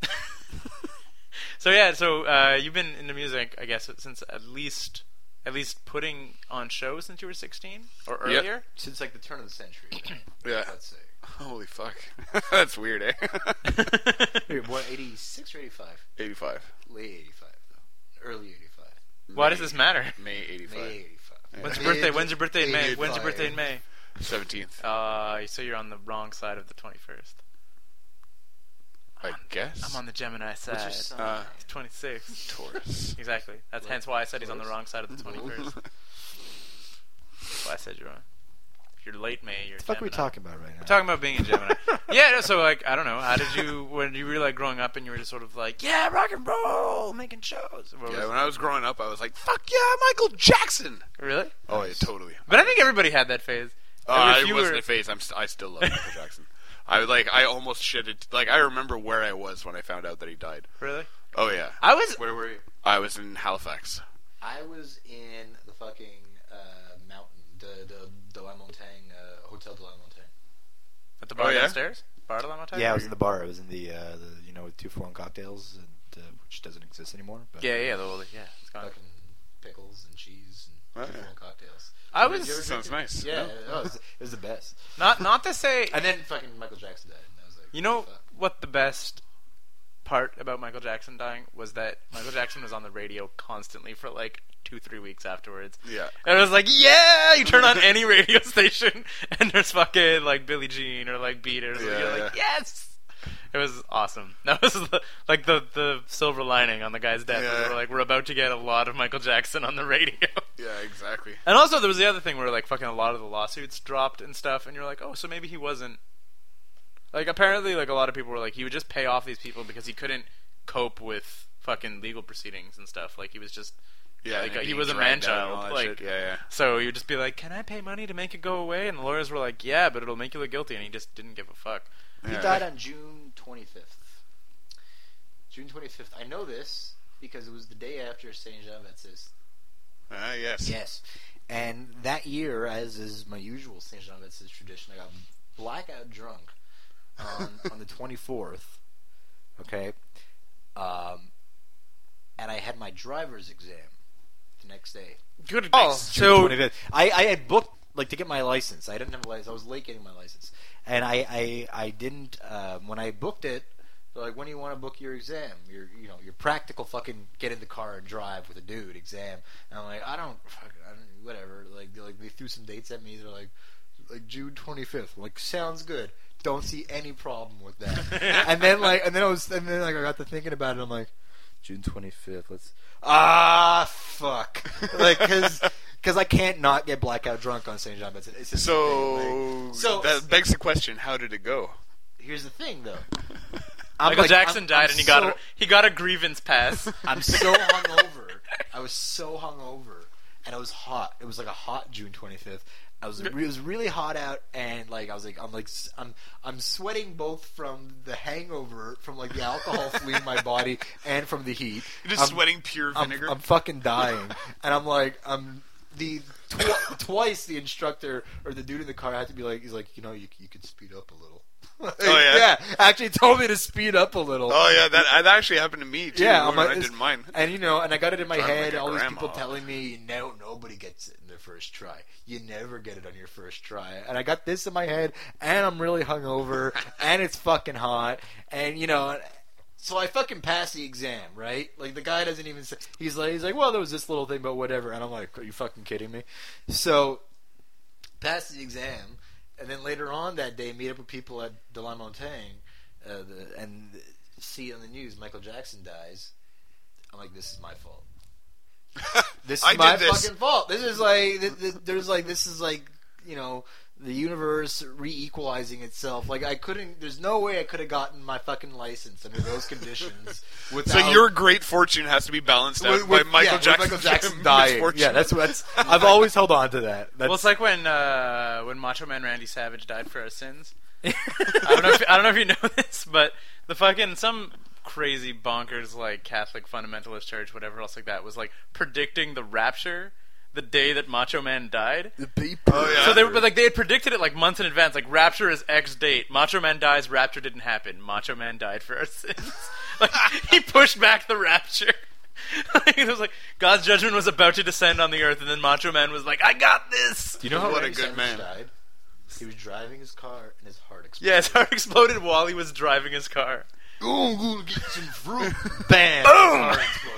So yeah, so uh, you've been into music, I guess, since at least at least putting on shows since you were sixteen or Yep. earlier. Since like the turn of the century, Yeah. let's say. Holy fuck. That's weird, eh? Wait, what, eighty-six or eighty-five? eighty-five. Late eighty-five, though. Early eighty-five. Why does this matter? May May eighty-five. eighty-five. When's Mid- your birthday? When's your birthday in May? mid- When's your birthday in May? seventeenth. Uh, so you're on the wrong side of the twenty-first. I guess. I'm on the Gemini side. What's your sign? Uh, He's twenty-six. Taurus. Exactly. That's hence why I said he's on the wrong side of the twenty-first. That's why I said you're on. If you're late May, you're What the fuck are we Gemini. talking about right now? We're talking about being a Gemini. Yeah, no, so like I don't know. How did you when you were like growing up and you were just sort of like, yeah, rock and roll, making shows. What Yeah, was- when I was growing up, I was like, fuck yeah, Michael Jackson! really? Oh, yeah, totally. But I think everybody had that phase. Uh, If it you wasn't were- a phase. I'm st- I still love Michael Jackson. I like. I almost shitted. Like I remember where I was when I found out that he died. Really? Oh yeah. I was. Where were you? I was in Halifax. I was in the fucking uh, mountain, the the De La Montagne, uh, Hotel De La Montagne. At the bar Oh, yeah? downstairs? Bar de la Montagne? Yeah, I was in the bar. I was in the, uh, the you know, with two for one cocktails, and, uh, which doesn't exist anymore. But Yeah, yeah, the old, yeah. It's gone. fucking pickles and cheese and Oh, two for yeah. one cocktails. I You was ever drink Sounds it? nice. Yeah, Yeah. oh, it, was, it was the best. not not to say. And then fucking Michael Jackson died, and I was like, You know what the fuck? what the best part about Michael Jackson dying was that Michael Jackson was on the radio constantly for like two, three weeks afterwards. Yeah. And it was like, yeah! You turn on any radio station and there's fucking like Billie Jean or like Beat It. Or Yeah, you're like, yeah. yes! It was awesome. That was the, like the, the silver lining on the guy's death. Yeah. We're like, we're about to get a lot of Michael Jackson on the radio. Yeah, exactly. And also, there was the other thing where like fucking a lot of the lawsuits dropped and stuff, and you're like, oh, so maybe he wasn't. Like apparently, like a lot of people were like, he would just pay off these people because he couldn't cope with fucking legal proceedings and stuff. Like he was just Yeah, like and he being was a dragged out and man-child, all that like- shit. yeah, yeah. So you'd just be like, "Can I pay money to make it go away?" And the lawyers were like, "Yeah, but it'll make you look guilty." And he just didn't give a fuck. He Yeah. died on June twenty-fifth. June twenty-fifth. I know this because it was the day after Saint Jean Baptiste. Ah, yes. Yes. And that year, as is my usual Saint Jean Baptiste tradition, I got blackout drunk on, on the twenty-fourth. Okay? Um, and I had my driver's exam the next day. Good. Oh, so twenty-fifth. I, I had booked like to get my license. I didn't have a license. I was late getting my license, and I I, I didn't. Um, when I booked it, they're like, "When do you want to book your exam? Your you know your practical fucking get in the car and drive with a dude exam." And I'm like, I don't, fuck, I don't, whatever. Like like they threw some dates at me. They're like, like June twenty-fifth. I'm like, sounds good. Don't see any problem with that. and then like and then I was and then like I got to thinking about it. I'm like, June twenty-fifth. Let's ah fuck. Like because because I can't not get blackout drunk on Saint Jean Baptiste. It's just So, the thing, like- so that begs the question: how did it go? here's the thing though. I'm Michael like- Jackson I'm- died, I'm and he got so- a, he got a grievance pass. I'm so hungover. I was so hungover, and it was hot. It was like a hot June twenty-fifth. I was it was really hot out, and like I was like I'm like s- I'm I'm sweating both from the hangover from like the alcohol fleeing my body and from the heat. You're just I'm- sweating pure I'm, vinegar. I'm fucking dying, and I'm like I'm the tw- twice the instructor or the dude in the car had to be like he's like you know you you could speed up a little. Like, Oh, yeah? actually told me to speed up a little. oh yeah, that that actually happened to me too. Yeah, I'm when like, I it's- didn't mind. And you know, and I got it in my Driving head. like a all these grandma. people telling me, "No, nobody gets it in their first try. You never get it on your first try." And I got this in my head, and I'm really hungover, and it's fucking hot, and you know. So I fucking passed the exam, right? Like the guy doesn't even say. He's like, he's like, well, there was this little thing, but whatever. And I'm like, are you fucking kidding me? So passed the exam, and then later on that day, meet up with people at De La Montagne, uh, the, and see on the news Michael Jackson dies. I'm like, this is my fault. This is I did my this. fucking fault. This is like, th- th- there's like, this is like, you know, the universe re-equalizing itself. Like I couldn't. There's no way I could have gotten my fucking license under those conditions. Without, So your great fortune has to be balanced out with, with- by Michael yeah, with Jackson. Michael Jackson dying. misfortune. Yeah, that's that's. I've always held on to that. That's, Well, it's like when uh, when Macho Man Randy Savage died for our sins. I don't know. If, I don't know if you know this, but the fucking some crazy bonkers like Catholic fundamentalist church, whatever else like that, was like predicting the rapture the day that Macho Man died. the people. Oh, yeah. So they, but like they had predicted it like months in advance. Like rapture is X date. Macho Man dies. Rapture didn't happen. Macho Man died for our sins. Like he pushed back the rapture. Like, it was like God's judgment was about to descend on the earth, and then Macho Man was like, "I got this." Do you know how What a Randy good Savage man. died? He was driving his car and his heart exploded. Yeah, his heart exploded while he was driving his car. Oh, I'm gonna get some fruit. Bam! Boom!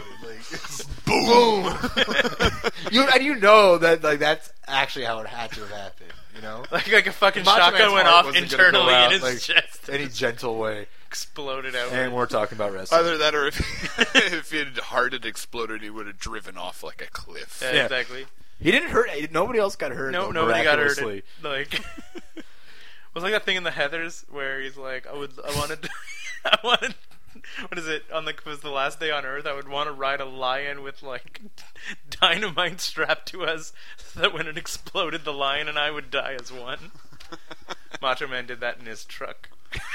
Boom! you and you know that like that's actually how it had to have happened. You know, Like like a fucking Macho shotgun Man's went heart off wasn't gonna go internally out, in his like, chest, any gentle way. exploded out. And we're talking about wrestling. Either that, or if if his heart had exploded, he would have driven off like a cliff. Yeah, Yeah. exactly. He didn't hurt. Nobody else got hurt. No, though, nobody got hurt. miraculously. Like, it was like that thing in the Heathers where he's like, "I would, I wanted, I wanted." What is it? On the was the last day on Earth, I would want to ride a lion with like dynamite strapped to us, so that when it exploded, the lion and I would die as one. Macho Man did that in his truck.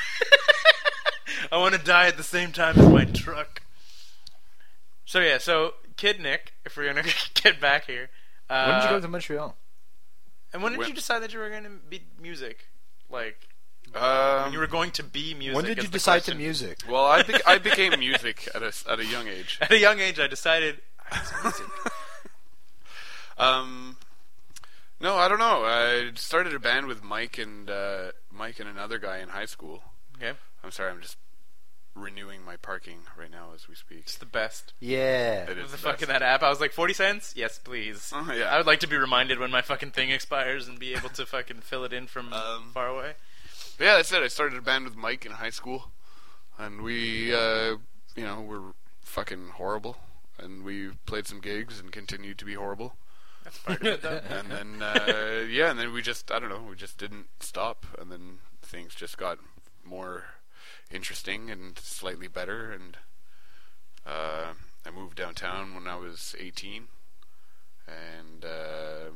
I want to die at the same time as my truck. So yeah, so Kid Nick, if we're gonna get back here, uh, When did you go to Montreal? and when did When- you decide that you were going to be music? Like, Um, when you were going to be music? When did is you the decide to question. music? well, I be- I became music at a at a young age. At a young age, I decided I was music. Um, no, I don't know. I started a band with Mike and uh, Mike and another guy in high school. Okay, I'm sorry, I'm just renewing my parking right now as we speak. it's the best. Yeah. It is The the fucking best. that app. I was like, forty cents? Yes, please. Oh, yeah. I would like to be reminded when my fucking thing expires and be able to fucking fill it in from Um, far away. But yeah, that's it. I started a band with Mike in high school, and we, uh, you know, were fucking horrible, and we played some gigs and continued to be horrible. That's part of it, though. And then, uh, yeah, and then we just, I don't know, we just didn't stop, and then things just got more interesting and slightly better, and uh, I moved downtown when I was eighteen, and uh,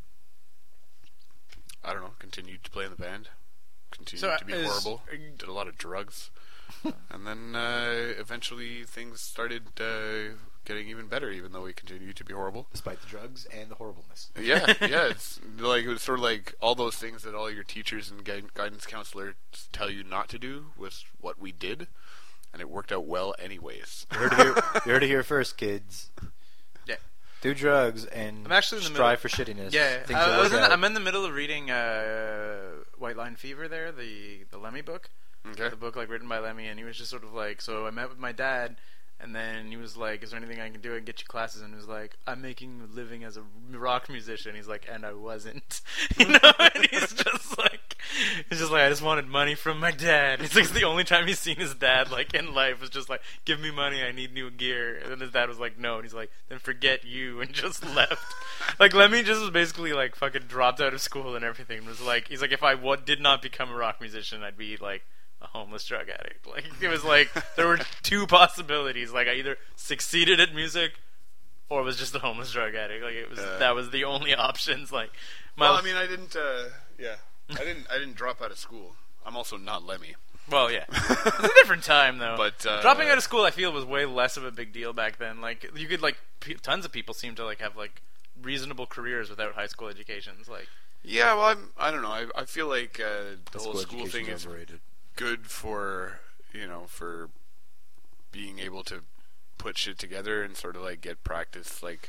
I don't know, continued to play in the band, continued So, to be is- horrible, did a lot of drugs, and then uh, eventually things started uh, getting even better, even though we continued to be horrible. Despite the drugs and the horribleness. Yeah, yeah, it's like it was sort of like all those things that all your teachers and gui- guidance counselors tell you not to do was what we did, and it worked out well anyways. You heard it here, you heard it here first, kids. Yeah. Do drugs and I'm actually in the strive middle- for shittiness. Yeah, Things I, will I was work in the, out. I'm in the middle of reading uh, White Line Fever there, the the Lemmy book. Okay. The book like written by Lemmy, and he was just sort of like, so I met with my dad, and then he was like, is there anything I can do? I can get you classes, and he was like, I'm making a living as a rock musician. He's like, and I wasn't, you know, and he's just like, he's just like, I just wanted money from my dad. He's like, it's the only time he's seen his dad like in life was just like, give me money, I need new gear, and then his dad was like, no, and he's like, then forget you, and just left. Like Lemmy just was basically like fucking dropped out of school and everything. It was like, he's like, if I w- did not become a rock musician, I'd be like a homeless drug addict. Like it was like there were two possibilities. Like I either succeeded at music or was just a homeless drug addict. Like it was Uh, that was the only options. Like my, Well, I mean, I didn't. Uh, yeah, I didn't. I didn't drop out of school. I'm also not Lemmy. well, yeah, it's a different time though. But, uh, dropping out of school, I feel, was way less of a big deal back then. Like you could like p- tons of people seem to like have like reasonable careers without high school educations. Like Yeah, well, I'm, I don't know. I, I feel like uh, the whole School school thing education's is overrated. good for, you know, for being able to put shit together and sort of like get practice, like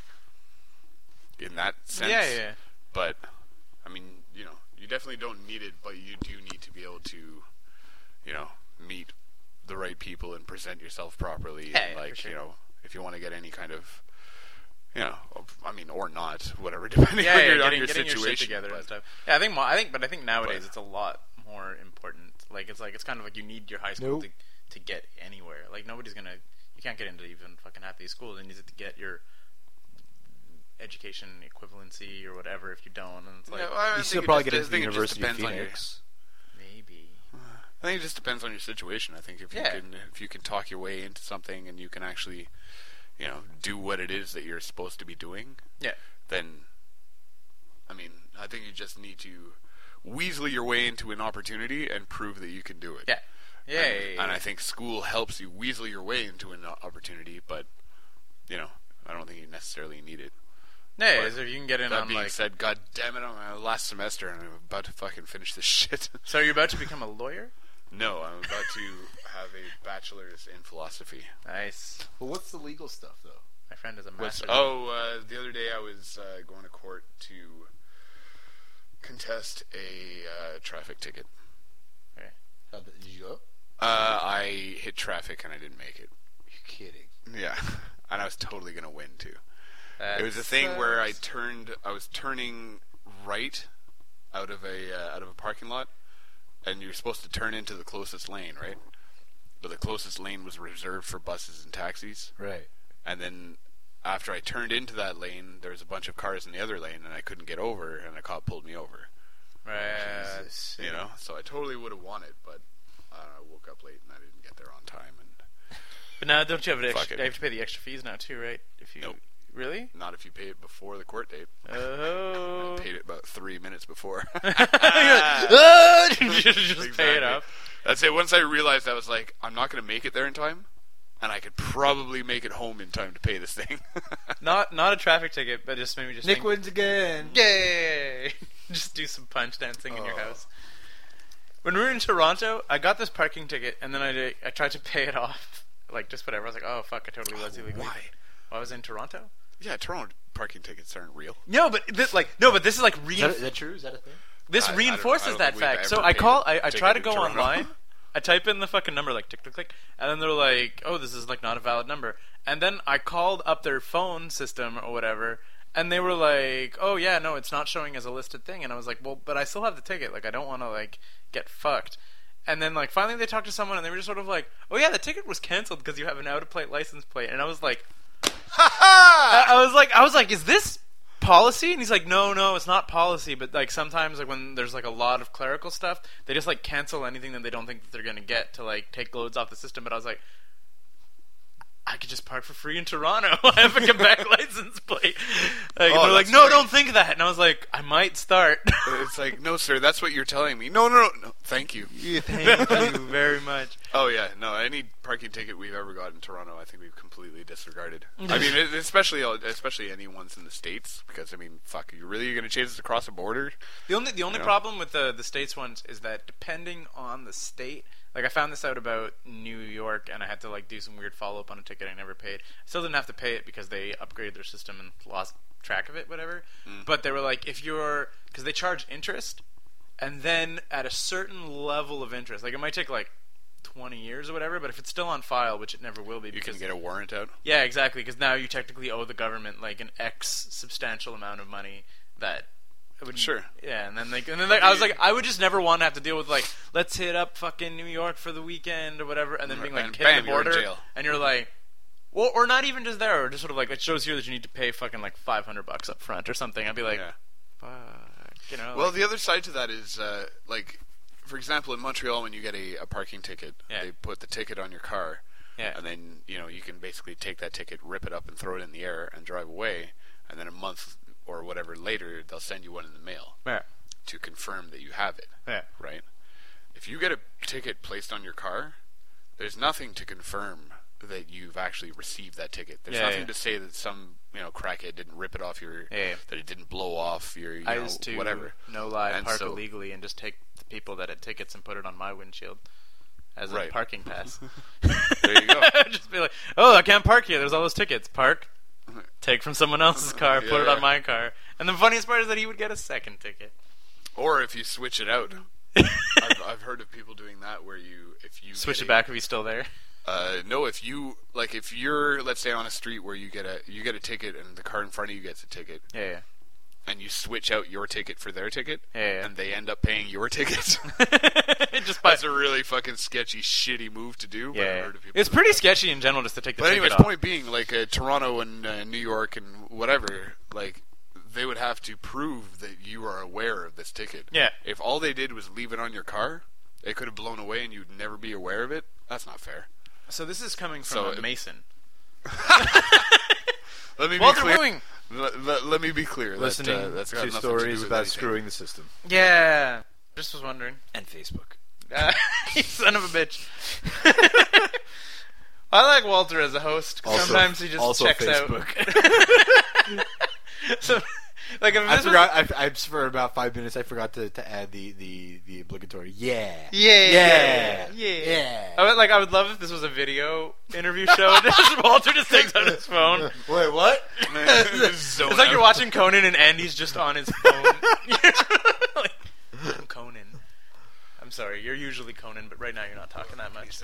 in that sense. yeah, yeah. But I mean, you know, you definitely don't need it, but you do need to be able to, you know, meet the right people and present yourself properly. Yeah, and yeah, like, for sure. you know, if you want to get any kind of, you know, I mean, or not, whatever, depending yeah, on yeah, your, getting, on your getting situation. your shit together but, and stuff. Yeah, I think, mo- I think, but I think nowadays But- it's a lot more important. Like it's like it's kind of like you need your high school Nope. to to get anywhere. Like nobody's gonna, you can't get into even fucking half these schools. You need to get your education equivalency or whatever. If you don't, and it's like Yeah, well, I You think still it probably just- get I into the think it just University of depends on your- Phoenix. maybe. I think it just depends on your situation. I think if you Yeah. can if you can talk your way into something and you can actually, you know, do what it is that you're supposed to be doing, Yeah. then I mean, I think you just need to weasel your way into an opportunity and prove that you can do it. Yeah. Yeah. And, yeah, yeah, and I yeah. think school helps you weasel your way into an opportunity, but you know, I don't think you necessarily need it. Yeah, but so if you can get in That on being like. said, god damn it, I'm uh, last semester and I'm about to fucking finish this shit. So you're about to become a lawyer? No, I'm about to have a bachelor's in philosophy. Nice. But what's the legal stuff, though? My friend is a What's, master. oh, uh, the other day I was uh, going to court to contest a uh, traffic ticket. How did you go? Uh, I hit traffic and I didn't make it. You're kidding. Yeah, and I was totally gonna win too. That It was a thing where I sucks. turned, I was turning right out of a uh, out of a parking lot, and you're supposed to turn into the closest lane, right? But the closest lane was reserved for buses and taxis. Right. And then after I turned into that lane, there was a bunch of cars in the other lane, and I couldn't get over, and a cop pulled me over. Right. Jesus. You know, so I totally would have won it, but uh, I woke up late and I didn't get there on time, and But now, don't you have, an Fuck extra, it. you have to pay the extra fees now too, right? If you Nope. Really? not if you pay it before the court date. Oh. I paid it about three minutes before. just just pay Exactly. it up. That's it. Once I realized, I was like, I'm not going to make it there in time, and I could probably make it home in time to pay this thing. Not not a traffic ticket, but just maybe just Nick think, wins again. yay! Just do some punch dancing in your Oh. house. When we were in Toronto, I got this parking ticket, and then I did, I tried to pay it off, like just whatever. I was like, oh fuck, I totally was illegally. Why? I was in Toronto. Yeah, Toronto parking tickets aren't real. No, but this like no, but this is like Is reinf- that, is that true? Is that a thing? This I- I don't know. I reinforces don't that think we've fact. So ever I paid call, a I, I ticket try to in go Toronto. online. I type in the fucking number, like tick, tick, tick, and then they're like, "Oh, this is like not a valid number." And then I called up their phone system or whatever, and they were like, "Oh yeah, no, it's not showing as a listed thing." And I was like, "Well, but I still have the ticket. Like, I don't want to like get fucked." And then like finally they talked to someone, and they were just sort of like, "Oh yeah, the ticket was canceled because you have an out-of-plate license plate." And I was like, I, I was like, I was like, "Is this policy?" And he's like, no no it's not policy, but like sometimes like when there's like a lot of clerical stuff, they just like cancel anything that they don't think that they're gonna get to like take loads off the system. But I was like, I could just park for free in Toronto. I have a Quebec license plate. Like, Oh, they're like, that's no, great. don't think that. And I was like, I might start. It's like, no, sir, that's what you're telling me. No, no, no, no. Thank you. Thank you very much. Oh yeah, no. Any parking ticket we've ever got in Toronto, I think we've completely disregarded. I mean, it- especially especially any ones in the States, because I mean, fuck, you really going to chase us across the border? The only the only You know? problem with the the states ones is that depending on the state, like I found this out about New York, and I had to like do some weird follow up on a ticket I never paid. I still didn't have to pay it because they upgraded their system and lost track of it, whatever. Mm. But they were like, if you're because they charge interest, and then at a certain level of interest, like it might take like twenty years or whatever, but if it's still on file, which it never will be, You because can get a warrant out. yeah, exactly, because now you technically owe the government like an X substantial amount of money that it would Sure. yeah, and then like and then like, I was like I would just never want to have to deal with like let's hit up fucking New York for the weekend or whatever, and then being like And hitting bam, the you're in border, jail. and you're like. Well, or not even just there, or just sort of like it shows here that you need to pay fucking like five hundred bucks up front or something. I'd be like, Yeah. fuck, you know. Well, like, the other side to that is, uh, like, for example, in Montreal, when you get a, a parking ticket, Yeah. they put the ticket on your car, yeah, and then you know you can basically take that ticket, rip it up, and throw it in the air, and drive away. And then a month or whatever later, they'll send you one in the mail yeah, to confirm that you have it. yeah. Right? If you get a ticket placed on your car, there's nothing to confirm that you've actually received that ticket. There's Yeah, nothing yeah. to say that some you know crackhead didn't rip it off your, Yeah, yeah. that it didn't blow off your, you I know, used to whatever. no lie And park so- illegally and just take the people that had tickets and put it on my windshield as Right. a parking pass. There you go. Just be like, oh, I can't park here. There's all those tickets. Park. Take from someone else's car. Put it Yeah. on my car. And the funniest part is that he would get a second ticket. Or if you switch it out. I've, I've heard of people doing that where you, if you Switch get it a- back if he's still there. Uh, no, if you like, if you're let's say on a street where you get a you get a ticket and the car in front of you gets a ticket, Yeah, yeah. and you switch out your ticket for their ticket, Yeah, yeah. and they end up paying your ticket. Just by That's a really fucking sketchy, shitty move to do. But I've yeah. heard of people It's do pretty that. sketchy in general just to take the But ticket anyways, off. point being, like uh, Toronto and uh, New York and whatever, like they would have to prove that you are aware of this ticket. Yeah. If all they did was leave it on your car, it could have blown away and you'd never be aware of it. That's not fair. So this is coming from So a it- Mason. Let me Walter be clear. Wing. Let, let, let me be clear. Listening that, uh, that's got to nothing stories to do with about anything. screwing the system. Yeah. Just was wondering. And Facebook. Uh, you son of a bitch. I like Walter as a host. 'Cause Also- sometimes he just also checks Facebook. out. So, like if I this forgot. I, I for about five minutes. I forgot to, to add the, the, the obligatory. Yeah. Was, yeah, Yeah. yeah, Yeah. I would, like I would love if this was a video interview show. Just Walter just takes out his phone. Wait, what? It's like you're watching Conan and Andy's just on his phone. Like, I'm Conan. I'm sorry, you're usually Conan, but right now you're not talking that much.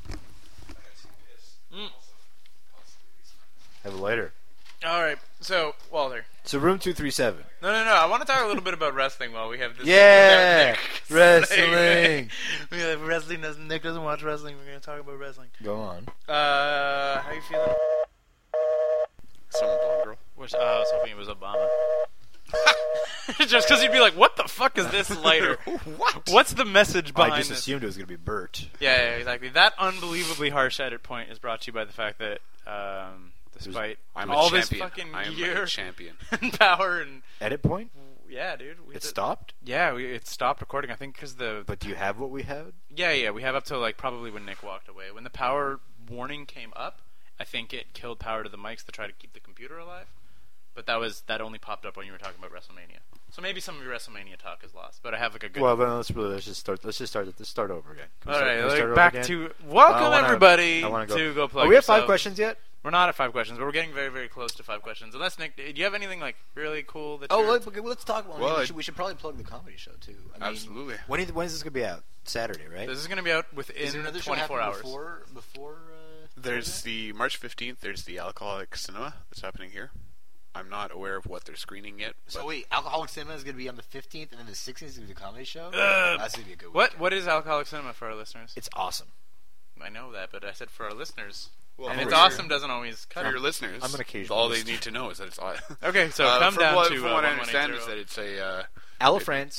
Mm. Have a lighter. All right, so Walter. So room two three seven. No, no, no. I want to talk a little bit about wrestling while we have this. Yeah, Nick wrestling. we have wrestling. Doesn't Nick doesn't watch wrestling? We're gonna talk about wrestling. Go on. Uh, how you feeling? Some blonde girl. Which, uh, I was hoping it was Obama. Just because you'd be like, "What the fuck is this lighter? What? What's the message behind I just this?" assumed it was going to be Bert. Yeah, yeah, exactly. That unbelievably harsh edit point is brought to you by the fact that, um, despite I'm all a this champion. fucking I am gear a champion. and power and Edit point? yeah, dude, we It did- stopped? Yeah, we, it stopped recording. I think because the But do you have what we had? yeah, yeah, we have up to like probably when Nick walked away. When the power warning came up, I think it killed power to the mics to try to keep the computer alive. But that was that only popped up when you were talking about WrestleMania. So maybe some of your WrestleMania talk is lost. But I have like a good. Well, then let's really let's just start. Let's just start. Let's start over again. Can we all start- right, can we like, start over back again? to welcome I wanna- everybody I wanna go. to go plug. Are we have five Yourself. questions yet? We're not at five questions, but we're getting very, very close to five questions. Unless Nick, do you have anything like really cool that? Oh, you're... let's, okay, well, let's talk. Well, Well, we, I- should, we should probably plug the comedy show too. I mean, Absolutely. When is, when is this going to be out? Saturday, right? This is going to be out Is within there another show twenty-four happening hours. Before, before uh, There's the March fifteenth. There's the Alcoholic Cinema that's happening here. I'm not aware of what they're screening yet. So but wait, Alcoholic Cinema is going to be on the fifteenth, and then the sixteenth is going to be the comedy show. Uh, That's going to be a good. What weekend. What is Alcoholic Cinema for our listeners? It's awesome. I know that, but I said for our listeners. Well, and for it's your- awesome doesn't always cut For it. your listeners, I'm an occasional all they listener. need to know is that it's. Okay, so uh, come from down what, to From uh, what I one one eight understand is zero. that it's a. Uh, Ala It- France.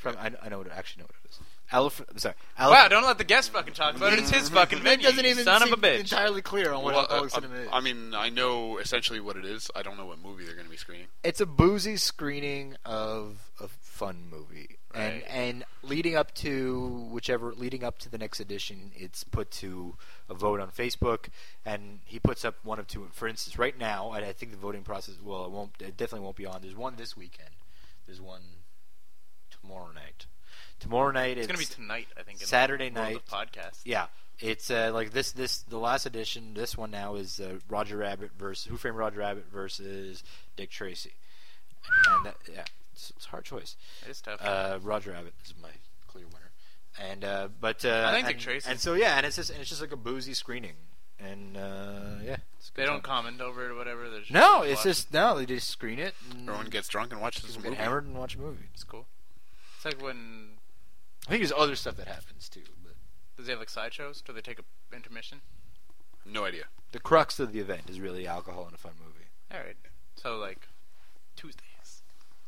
from. I, I know what. Actually, know what it is. Elephant. Sorry. Wow, Elephant. don't let the guest fucking talk about it. It's his fucking It venue. doesn't you even son seem of a bitch. entirely clear on what Well, Alcoholic uh, Cinema is. I mean, I know essentially what it is. I don't know what movie they're going to be screening. It's a boozy screening of a fun movie, and Right. and leading up to whichever leading up to the next edition, it's put to a vote on Facebook, and he puts up one of two. For instance, right now, and I think the voting process. Well, it won't. It definitely won't be on. There's one this weekend. There's one tomorrow night. Tomorrow night It's it's going to be tonight, I think. In Saturday the world night. of podcast. Yeah, it's uh, like this. This the last edition. This one now is uh, Roger Rabbit versus Who Framed Roger Rabbit versus Dick Tracy, and that, yeah, it's, it's a hard choice. It is tough. Uh, Roger Rabbit is my clear winner, and uh, but uh, I think Dick and, Tracy. And so yeah, and it's just and it's just like a boozy screening, and uh, yeah, it's a good they don't time. comment over it or whatever. They're just No, watching. it's just no. They just screen it. And Everyone gets drunk and watches this people movie. get hammered and watch a movie. It's cool. It's like when... I think there's other stuff that happens too, but Does they have like sideshows? Do they take a intermission? No idea. the crux of the event is really alcohol and a fun movie. Alright. So like Tuesdays.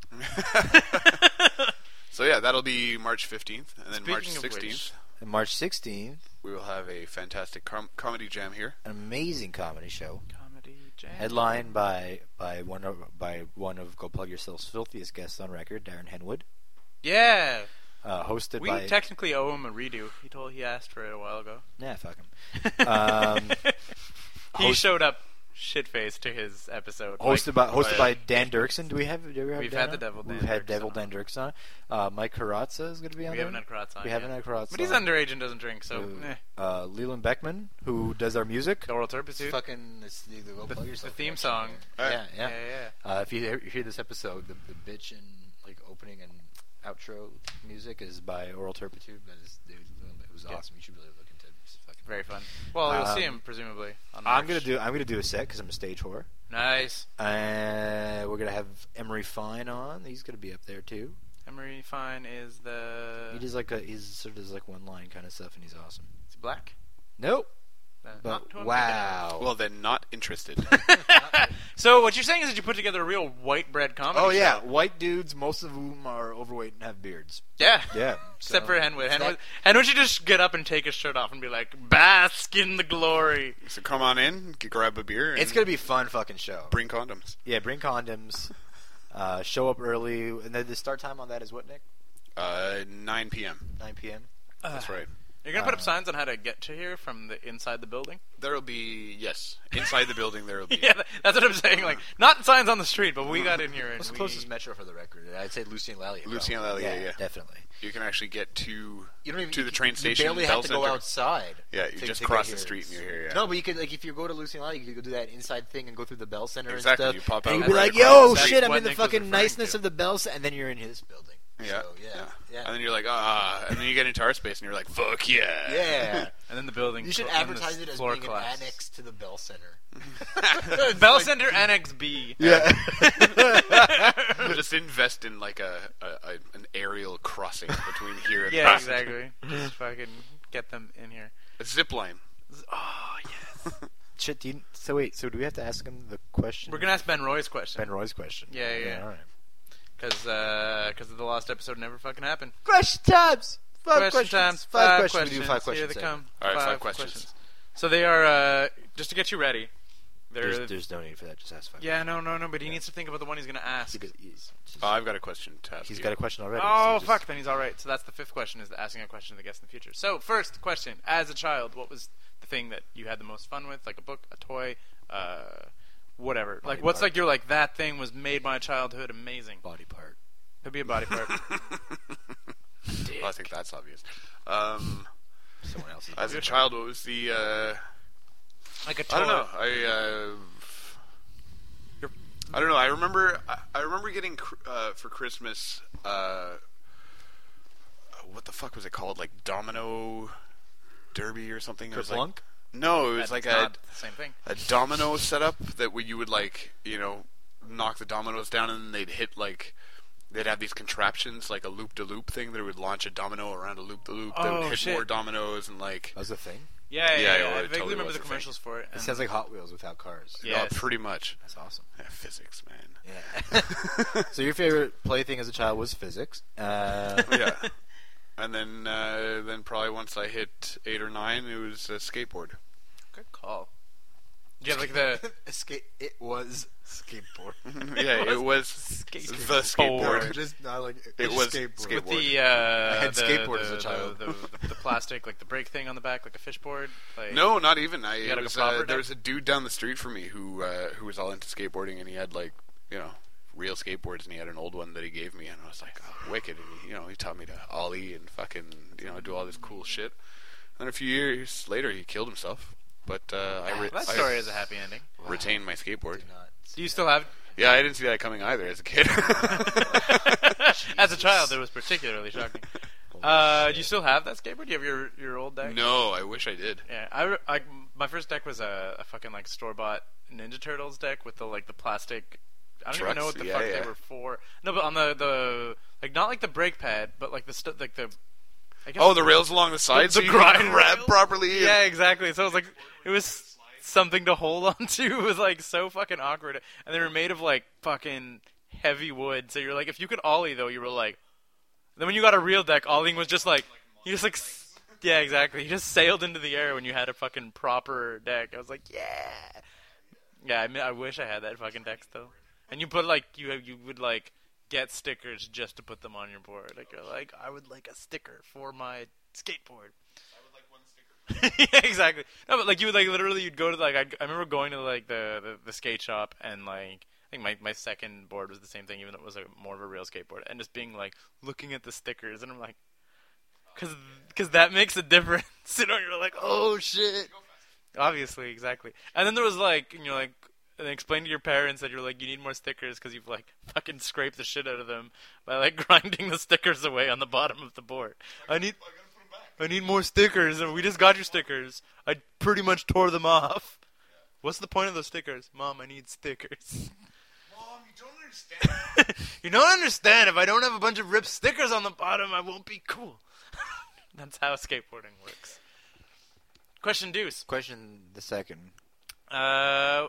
So yeah, that'll be March fifteenth, and then Speaking March of sixteenth which- And March sixteenth, we will have a fantastic com- comedy jam here. an amazing comedy show, Comedy jam. headlined by by one of by one of Go Plug Yourself's filthiest guests on record, Darren Henwood, Yeah. uh, hosted We by technically owe him a redo. He told he asked for it a while ago. yeah, fuck him. Um, he host- showed up shit-faced to his episode. hosted like, by hosted yeah. by Dan Dirksen. Do we have? Do we have We've Dan had the on? Devil Dan We've had Dirksen Devil on. Dan Dirksen on. Uh, Mike Carazza is going to be on we there. haven't had Kratz on We yet. haven't had Carazza. But he's on. underage and doesn't drink, so eh. Uh, Leland Beckman, who does our music. The Oral Turpitude. Fucking it's the, the, Go The- Plug the Yourself theme connection song. there. Alright. Yeah, Yeah, yeah. yeah. Uh, if you hear, you hear this episode, the, the bitch and like opening and outro music is by Oral Turpitude. That is, dude, it was Yeah. awesome. You should really look into it. It's fucking Very fun. Well, you'll see Um, him presumably. On I'm March. gonna do. I'm gonna do a set because I'm a stage whore. Nice. Uh, we're gonna have Emery Fine on. He's gonna be up there too. Emery Fine is the. He does like a. He's sort of does like one line kind of stuff, and he's awesome. Is he black? Nope. Uh, But not who I'm wow. Well, then not interested. thinking of. So what you're saying is that you put together a real white bread comedy. Oh yeah, show. white dudes, most of whom are overweight and have beards. Yeah. Yeah. Except so- for Henwood. That- Henwood. Henwood should just get up and take his shirt off and be like, "Bask in the glory." So come on in, g- grab a beer, and It's gonna be a fun fucking show. bring condoms. Yeah, bring condoms. Uh, show up early, and then the start time on that is what, Nick? Uh, nine p.m. nine p.m. That's right. You're gonna put up Uh, signs on how to get to here from the inside the building. There'll be yes, inside the building there will be. Yeah, that's what I'm saying. Like, not signs on the street, but we got in here and What's the we... closest metro for the record? I'd say Lucien Lallier. Lucien probably. Lallier, yeah. definitely. You can actually get to You don't even to the you- train you station. barely Bell have to go Center. outside. Yeah, you to- just to cross get the here. street and you're here. Yeah. No, but you could like if you go to Lucien Lallier, you could go do that inside thing and go through the Bell Center Exactly, and you stuff. pop and out you'd be right like, across "Yo, the street. shit, I'm What in the Nick was fucking referring niceness to. of the Bell," Center, and then you're in his building. Yeah. So, yeah, yeah. And then you're like, ah, and then you get into our space and you're like, fuck yeah. Yeah. And then the building... You should cl- in advertise the it as floor being collapse. an annex to the Bell Center. Bell like- Center Annex B. Yeah. Just invest in like a, a, a an aerial crossing between here and Yeah, Boston. exactly. Just fucking get them in here. A zip line. Oh, yes. Shit, do you, so wait, so do we have to ask him the question? We're gonna ask Ben Roy's question. Ben Roy's question. Yeah, yeah, yeah. all right. Because uh, cause the last episode never fucking happened. Question times! Five Question questions. times. Five, Five questions. We do five Here questions. they Sam. come. All right, five questions. So they are, uh, just to get you ready. They're, There's, there's no need for that. Just ask five yeah, no, no, no, but he needs to think about the one he's gonna ask. questions. He's, he's, Oh, I've got a question to ask he's you. got a question already. Oh, so just- fuck, then he's alright. So that's the fifth question, is asking a question to the guest in the future. So, first question. As a child, what was the thing that you had the most fun with? Like a book, a toy, uh, whatever. Body Like, what's part. like, you're like, that thing was made my childhood amazing. Body part. Could be a body part. Well, I think that's obvious. Um, Someone else's. as a body child, what was the? Uh, Like a toy. I don't know. I. Uh, You're- I don't know. I remember. I, I remember getting cr- uh, for Christmas. Uh, what the fuck was it called? Like Domino Derby or something? It was like, Kerplunk? no, it was That's like not a the same thing. a domino setup that where you would like you know knock the dominoes down and then they'd hit like. They'd have these contraptions, like a loop-de-loop thing that would launch a domino around a loop-de-loop that Oh, would hit shit. more dominoes and like That was the thing. Yeah, yeah, Yeah, yeah. it I totally vaguely remember was the a thing. commercials for it. It and- sounds like Hot Wheels without cars. Yeah. Oh, pretty much. That's awesome. Yeah, physics, man. Yeah. So your favorite plaything as a child was physics. Uh, Yeah. And then, uh, then probably once I hit eight or nine, it was a skateboard. Good call. Do you have like the Escape. It was skateboard. Yeah, it was Skate- the skateboard. Just not like It was skateboard. with skateboard. the uh, I had the, skateboard the, as a child. The, the, the, the plastic, like the brake thing on the back, like a fishboard. Like, No, not even. I You had, it like, a was, proper uh, deck? there was a dude down the street from me who uh, who was all into skateboarding, and he had like you know real skateboards, and he had an old one that he gave me, and I was like, oh, wicked. And he, you know, he taught me to ollie and fucking you know do all this cool shit. And then a few years later, he killed himself. But uh, I, re- that I story has a happy ending. retained my skateboard. Do not. Do you still have? Yeah, I didn't see that coming either as a kid. As a child, it was particularly shocking. Uh, do you still have that skateboard? Do you have your your old deck? No, I wish I did. Yeah, I, re- I my first deck was a, a fucking like store bought Ninja Turtles deck with the like the plastic. I don't even know what Trucks? the Yeah, fuck yeah. they were for. No, but on the the like not like the brake pad, but like the stu- like the. I guess Oh, the rails along the sides, the so you grind can grab rails? properly. Yeah, exactly. So it was like it was something to hold on to. It was like so fucking awkward, and they were made of like fucking heavy wood. So you're like, if you could ollie though, you were like. Then when you got a real deck, ollieing was just like you just like s- yeah, exactly. You just sailed into the air when you had a fucking proper deck. I was like, yeah, yeah. I mean, I wish I had that fucking deck still. And you put like you you would like get stickers just to put them on your board. Like you're like, I would like a sticker for my skateboard. Yeah, exactly. No, but like you would like literally you'd go to like I, I remember going to like the, the the skate shop and like I think my my second board was the same thing even though it was a, more of a real skateboard and just being like looking at the stickers and I'm like cuz cuz that makes a difference. You know, you're like, "Oh shit." Obviously, exactly. And then there was like, you know, like and then explain to your parents that you're like you need more stickers cuz you've like fucking scraped the shit out of them by like grinding the stickers away on the bottom of the board. I need I need more stickers, and we just got your stickers. I pretty much tore them off. What's the point of those stickers? Mom, I need stickers. Mom, you don't understand. You don't understand. If I don't have a bunch of ripped stickers on the bottom, I won't be cool. That's how skateboarding works. Question deuce. Question the second. Uh,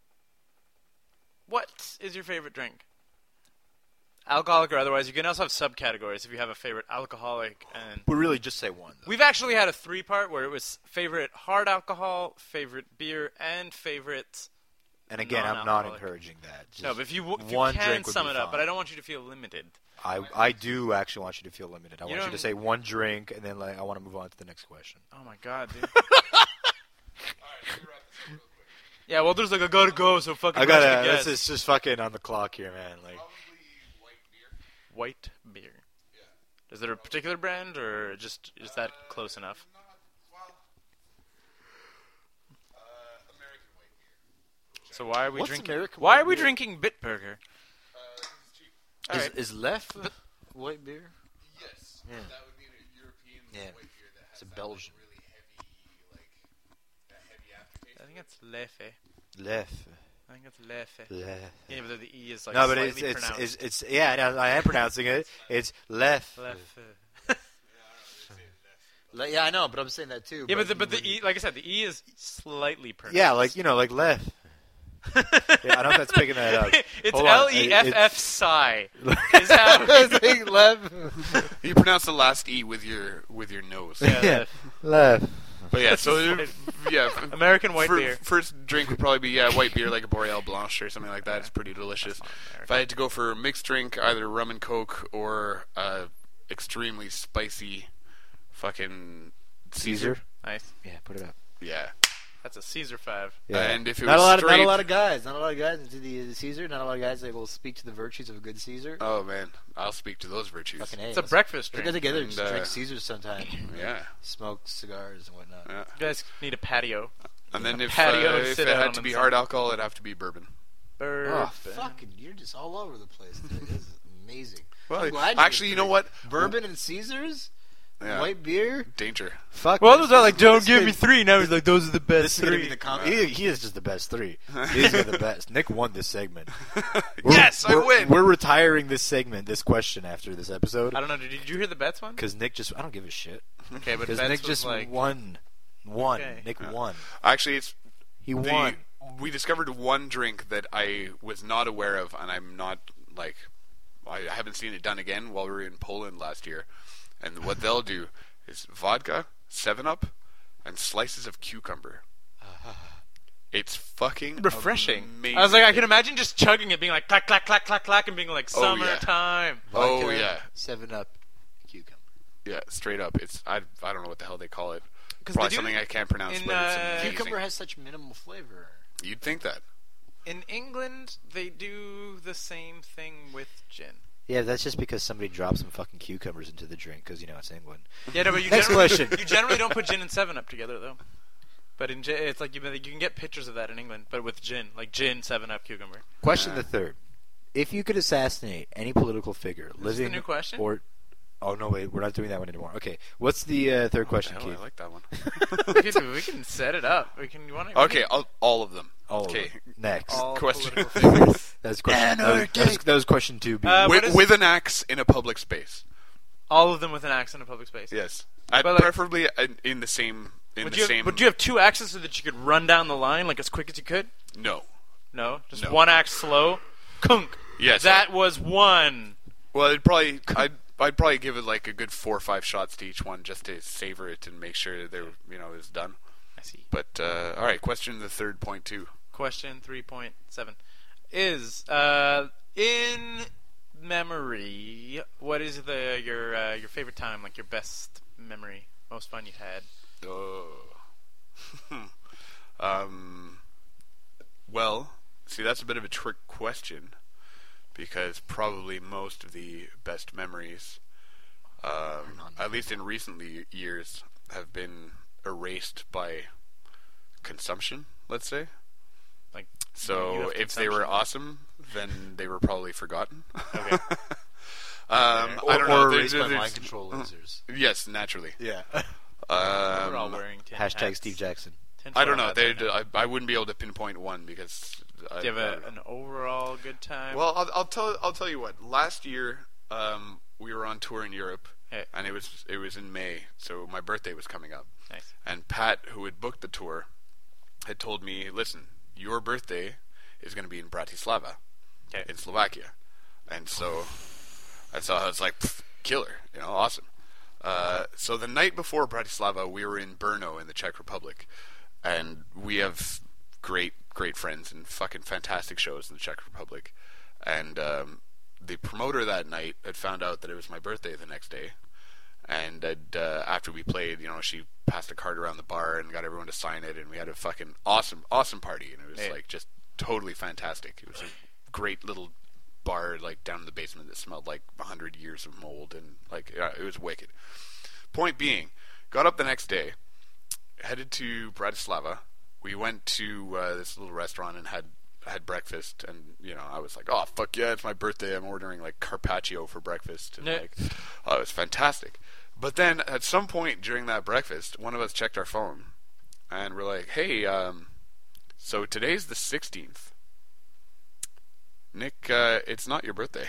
what is your favorite drink? Alcoholic or otherwise. You can also have subcategories if you have a favorite alcoholic and... But really, just say one. Though. We've actually had a three-part where it was favorite hard alcohol, favorite beer, and favorite... And again, I'm not non-alcoholic. encouraging that. Just No, but if you, w- if you one can drink would sum be it up, but fine. I don't want you to feel limited. I I do actually want you to feel limited. I You want you don't- to say one drink, and then like I want to move on to the next question. Oh my god, dude. Yeah, well, there's like a gotta go, so fucking I gotta. rush to This guess. is just fucking on the clock here, man. Like, White beer. Is there a particular brand, or just is that close enough? So why are we What's drinking? American Why white are we beer? drinking Bitburger? All is right. is Lef white beer? Yes, Yeah. that would be a European Yeah. white beer that has It's a that, Belgian. like, really heavy, like that heavy aftertaste. I think it's Lefe. Lef. I think it's Lefe. Lef. Yeah, but the E is like No, but slightly it's it's, pronounced. it's it's yeah. No, I am pronouncing it. It's Lef. Lefe. Le- yeah, I know, but I'm saying that too. Yeah, but the, but the E, like I said, the E is slightly pronounced. yeah, like you know, like Lef. Yeah, I don't know if that's picking that up. It's Hold on. L E F F Psi. It's Is how It's like Lef. You pronounce the last E with your with your nose. Yeah, Yeah. Lef. Lef. But yeah, so yeah, American white fir- beer. First drink would probably be yeah, white beer like a Boreal Blanche or something like that. It's pretty delicious. That's not If American. I had to go for a mixed drink, either rum and coke or uh, extremely spicy, fucking Caesar. Caesar. Nice. Yeah, put it up. Yeah, That's a Caesar five. Yeah. And if it not was a lot, of, not straight- a lot of guys, not a lot of guys into the, the Caesar. Not a lot of guys that will speak to the virtues of a good Caesar. oh man, I'll speak to those virtues. Fucking A. It's a let's- breakfast Let's drink. get together and And, just uh, drink Caesars sometime. Yeah, Smoke cigars and whatnot. yeah. You guys need a patio. And then if, patio uh, and if sit it out had on to the be sun. hard alcohol, it'd have to be bourbon. Bourbon. Oh, fucking, you're just all over the place today. This is amazing. Well, I'm glad you actually, you know what? Bourbon and Caesars? Yeah. White beer? Danger. Fuck. Well, this- those are like, this- don't this give could- me three. Now he's like, those are the best This is gonna three. be the com- he, he is just the best three. These are the best. Nick won this segment. We're- Yes, I we're- win. We're retiring this segment, this question after this episode, I don't know. Did you hear the bets one? because Nick just—I don't give a shit. Okay, but Because bets Nick was just like won Won. Okay. Nick Yeah. won. Actually, it's He the, won. we discovered one drink that I was not aware of, and I'm not like I haven't seen it done again while we were in Poland last year. And what they'll do is vodka, Seven Up, and slices of cucumber. It's fucking Refreshing. Amazing. I was like, I can imagine just chugging it, being like clack, clack, clack, clack, clack, and being like Oh, yeah. summertime. Oh, Vodka, yeah. Seven Up, cucumber. Yeah, straight up. It's I, I don't know what the hell they call it. 'Cause Probably they do something I can't pronounce, in, but it's uh, amazing. Cucumber has such minimal flavor. You'd think that. In England, they do the same thing with gin. Yeah, that's just because somebody dropped some fucking cucumbers into the drink because, you know, it's England. Yeah, no, but you Next generally, question. You generally don't put gin and Seven Up together, though. But in gin, it's like you, you can get pictures of that in England, but with gin, like gin, Seven Up, cucumber. Question the third. If you could assassinate any political figure, Is living the new question? or... Oh, no, wait, we're not doing that one anymore. Okay, what's the uh, third question, Hell, Keith? I like that one. we, can, we can set it up. We can. You want to? Okay, all, all of them. All of okay. them. Next. All Question. political figures. That's question, that, was, that, was, that was question two B. Uh, what with, is- with an axe in a public space. All of them with an axe in a public space. Yes. I'd But, like- preferably in, in the same. In Would the you, have, same. would you have two axes so that you could run down the line like as quick as you could? No. No, just No. one axe slow. Kunk. Yes. That was one. Well, I'd probably. I'd. I'd probably give it like a good four or five shots to each one just to savor it and make sure that they're, you know, it's done. I see. But uh, all right, question the third point two. Question three point seven is uh, in memory. What is the your uh, your favorite time? Like your best memory, most fun you had. Oh. um. Well, see, that's a bit of a trick question because probably most of the best memories, um, at least in recent le- years, have been erased by consumption. Let's say. Like you So have if they were consumption. awesome, then they were probably forgotten. Okay. um, or, I don't know. Or there- erased by there's- mind control losers. Yes, naturally. Yeah. Um, We're all wearing tin Hashtag hats. Steve Jackson. Tin I don't foil know. hats They, right now. I, I wouldn't be able to pinpoint one because. I, Do you have I a, don't know. an overall good time? Well, I'll, I'll tell. I'll tell you what. Last year, um, we were on tour in Europe, Hey. and it was it was in May, so my birthday was coming up. Nice. And Pat, who had booked the tour, had told me, "Listen, your birthday is going to be in Bratislava, Okay. in Slovakia," and so I saw. I was like, "Pff, "Killer, you know, awesome." Uh, so the night before Bratislava, we were in Brno in the Czech Republic, and we have great, great friends and fucking fantastic shows in the Czech Republic. And um, the promoter that night had found out that it was my birthday the next day, and had, uh, after we played, you know, she passed a card around the bar and got everyone to sign it, and we had a fucking awesome, awesome party, and it was Hey. like just totally fantastic. It was a great little bar like down in the basement that smelled like a hundred years of mold, and like yeah, it was wicked. Point being, got up the next day, headed to Bratislava. We went to uh, this little restaurant and had had breakfast, and you know I was like, oh fuck yeah, it's my birthday. I'm ordering like carpaccio for breakfast, and Yeah. like oh, it was fantastic. But then at some point during that breakfast, one of us checked our phone, and we're like, hey, um, so today's the sixteenth. Nick, uh, it's not your birthday.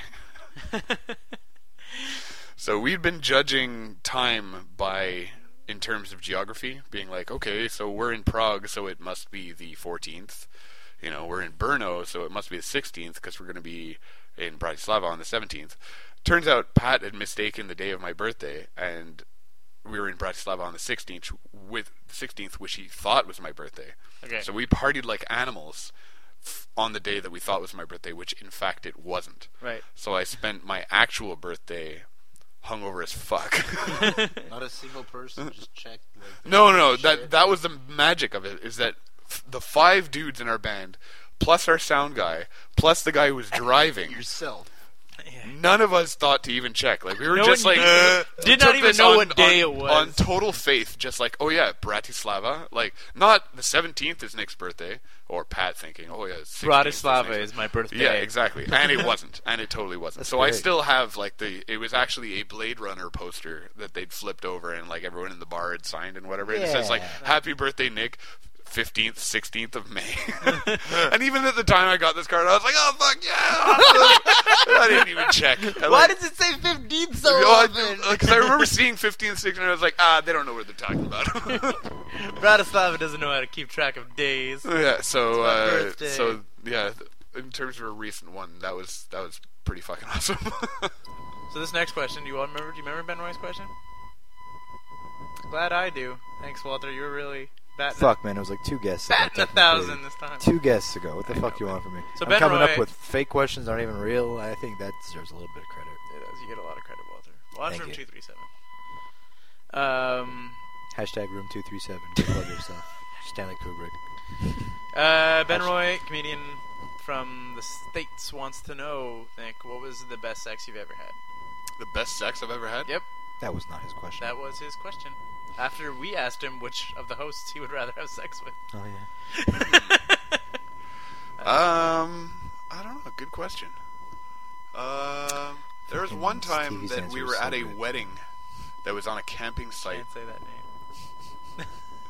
So we'd been judging time by, in terms of geography, being like, okay, so we're in Prague, so it must be the fourteenth. You know, we're in Brno, so it must be the sixteenth, because we're going to be in Bratislava on the seventeenth. Turns out Pat had mistaken the day of my birthday, and we were in Bratislava on the sixteenth, with sixteenth, which he thought was my birthday. Okay. So we partied like animals f- on the day that we thought was my birthday, which in fact it wasn't. Right. So I spent my actual birthday hungover as fuck. Not a single person just checked. Like, no, no, no. shit. That that was the magic of it. Is that f- the five dudes in our band, plus our sound guy, plus the guy who was driving. yourself. None of us thought to even check. Like we were No just one like knew- did not took even this know on- what day on- it was. on total faith. Just like, oh yeah, Bratislava. Like not the seventeenth is Nick's birthday, or Pat thinking, oh yeah, sixteenth Bratislava Nick's is my birthday. Yeah, exactly. And it wasn't. And it totally wasn't. That's so I great. still have like the it was actually a Blade Runner poster that they'd flipped over and like everyone in the bar had signed and whatever. And it says like Yeah. Happy Birthday Nick, fifteenth, sixteenth of May. And even at the time I got this card, I was like, oh, fuck yeah! I didn't even check. I, Why like, does it say fifteenth so you know, I- often? Because I remember seeing fifteenth, sixteenth, and I was like, ah, they don't know what they're talking about. Bratislava doesn't know how to keep track of days. Yeah, so, my uh, birthday. so, yeah, in terms of a recent one, that was, that was pretty fucking awesome. So this next question, do you all remember? Do you remember Ben Roy's question? Glad I do. Thanks, Walter. You were really batting, Fuck, man, it was like two guesses. ago, batting a technically. thousand this time. Two guesses ago. What the I fuck know, you man. want from me? So I'm Ben coming Roy- up with fake questions that aren't even real. I think that deserves a little bit of credit. It does. You get a lot of credit, Walter. Watch Thank Room you. two three seven. Um, Hashtag room two three seven. Plug yourself. Stanley Kubrick. uh, Ben Hashtag- Roy, comedian from the States, wants to know, Nick, what was the best sex you've ever had? The best sex I've ever had? Yep, That was not his question. that was his question. After we asked him which of the hosts he would rather have sex with. Oh, yeah. Um, I don't know. Good question. Um, there was Fucking one time Stevie's that answer we was were so at a good. wedding that was on a camping site. Can't say that name.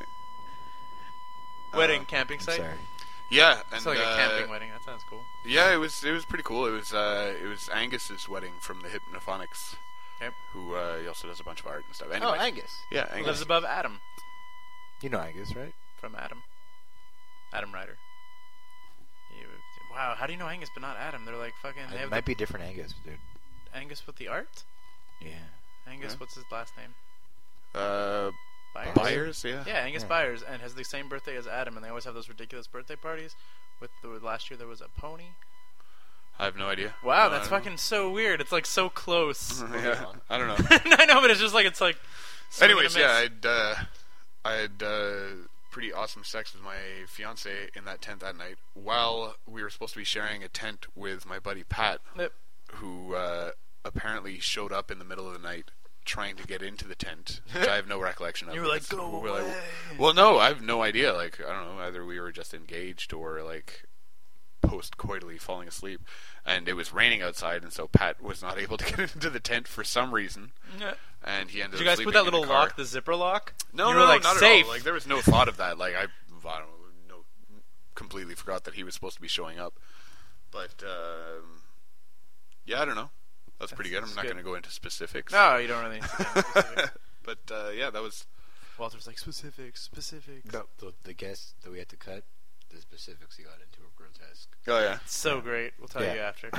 Wedding, camping I'm site? sorry. Yeah, and It's like uh, a camping wedding. That sounds cool. yeah, it was it was pretty cool. It was uh, it was Angus's wedding from the Hypnophonics, Yep. who uh, he also does a bunch of art and stuff. Oh, Anyways, Angus. yeah, Lives Angus. above Adam You know Angus, right? from Adam. Adam Ryder. You, wow, how do you know Angus but not Adam? They're like fucking. They It have might the, be different Angus, dude. Angus with the art. Yeah. Angus, Yeah. what's his last name? Uh, Byers. Byers, yeah. Yeah, Angus Yeah. Byers, and has the same birthday as Adam, and they always have those ridiculous birthday parties. With the last year there was a pony. I have no idea. Wow, No, that's I don't fucking so weird. It's like so close. know. yeah, I don't know. I know, but it's just like it's like. swing and a Anyways, miss. yeah, I'd uh, I had uh, pretty awesome sex with my fiance in that tent that night. While we were supposed to be sharing a tent with my buddy Pat, Yep. who uh, apparently showed up in the middle of the night trying to get into the tent, which I have no recollection of. You were like, because "Go we were like- away." well, no, I have no idea. Like, I don't know, either we were just engaged or like post-coitally falling asleep, and it was raining outside, and so Pat was not able to get into the tent for some reason, Yeah. and he ended Did you up guys sleeping put that in little the car. lock, the zipper lock? No, you no, were no, like not safe. at all. Like there was no thought of that. Like I, I don't know, completely forgot that he was supposed to be showing up. But um, yeah, I don't know. That's, pretty good. I'm that's not good. going to go into specifics. No, you don't really. Need to get specific. but uh, yeah, that was. Walter's like specifics, specifics. No, the, the guess that we had to cut, the specifics he got into were grotesque. Oh yeah. So great. We'll tell Yeah. you after.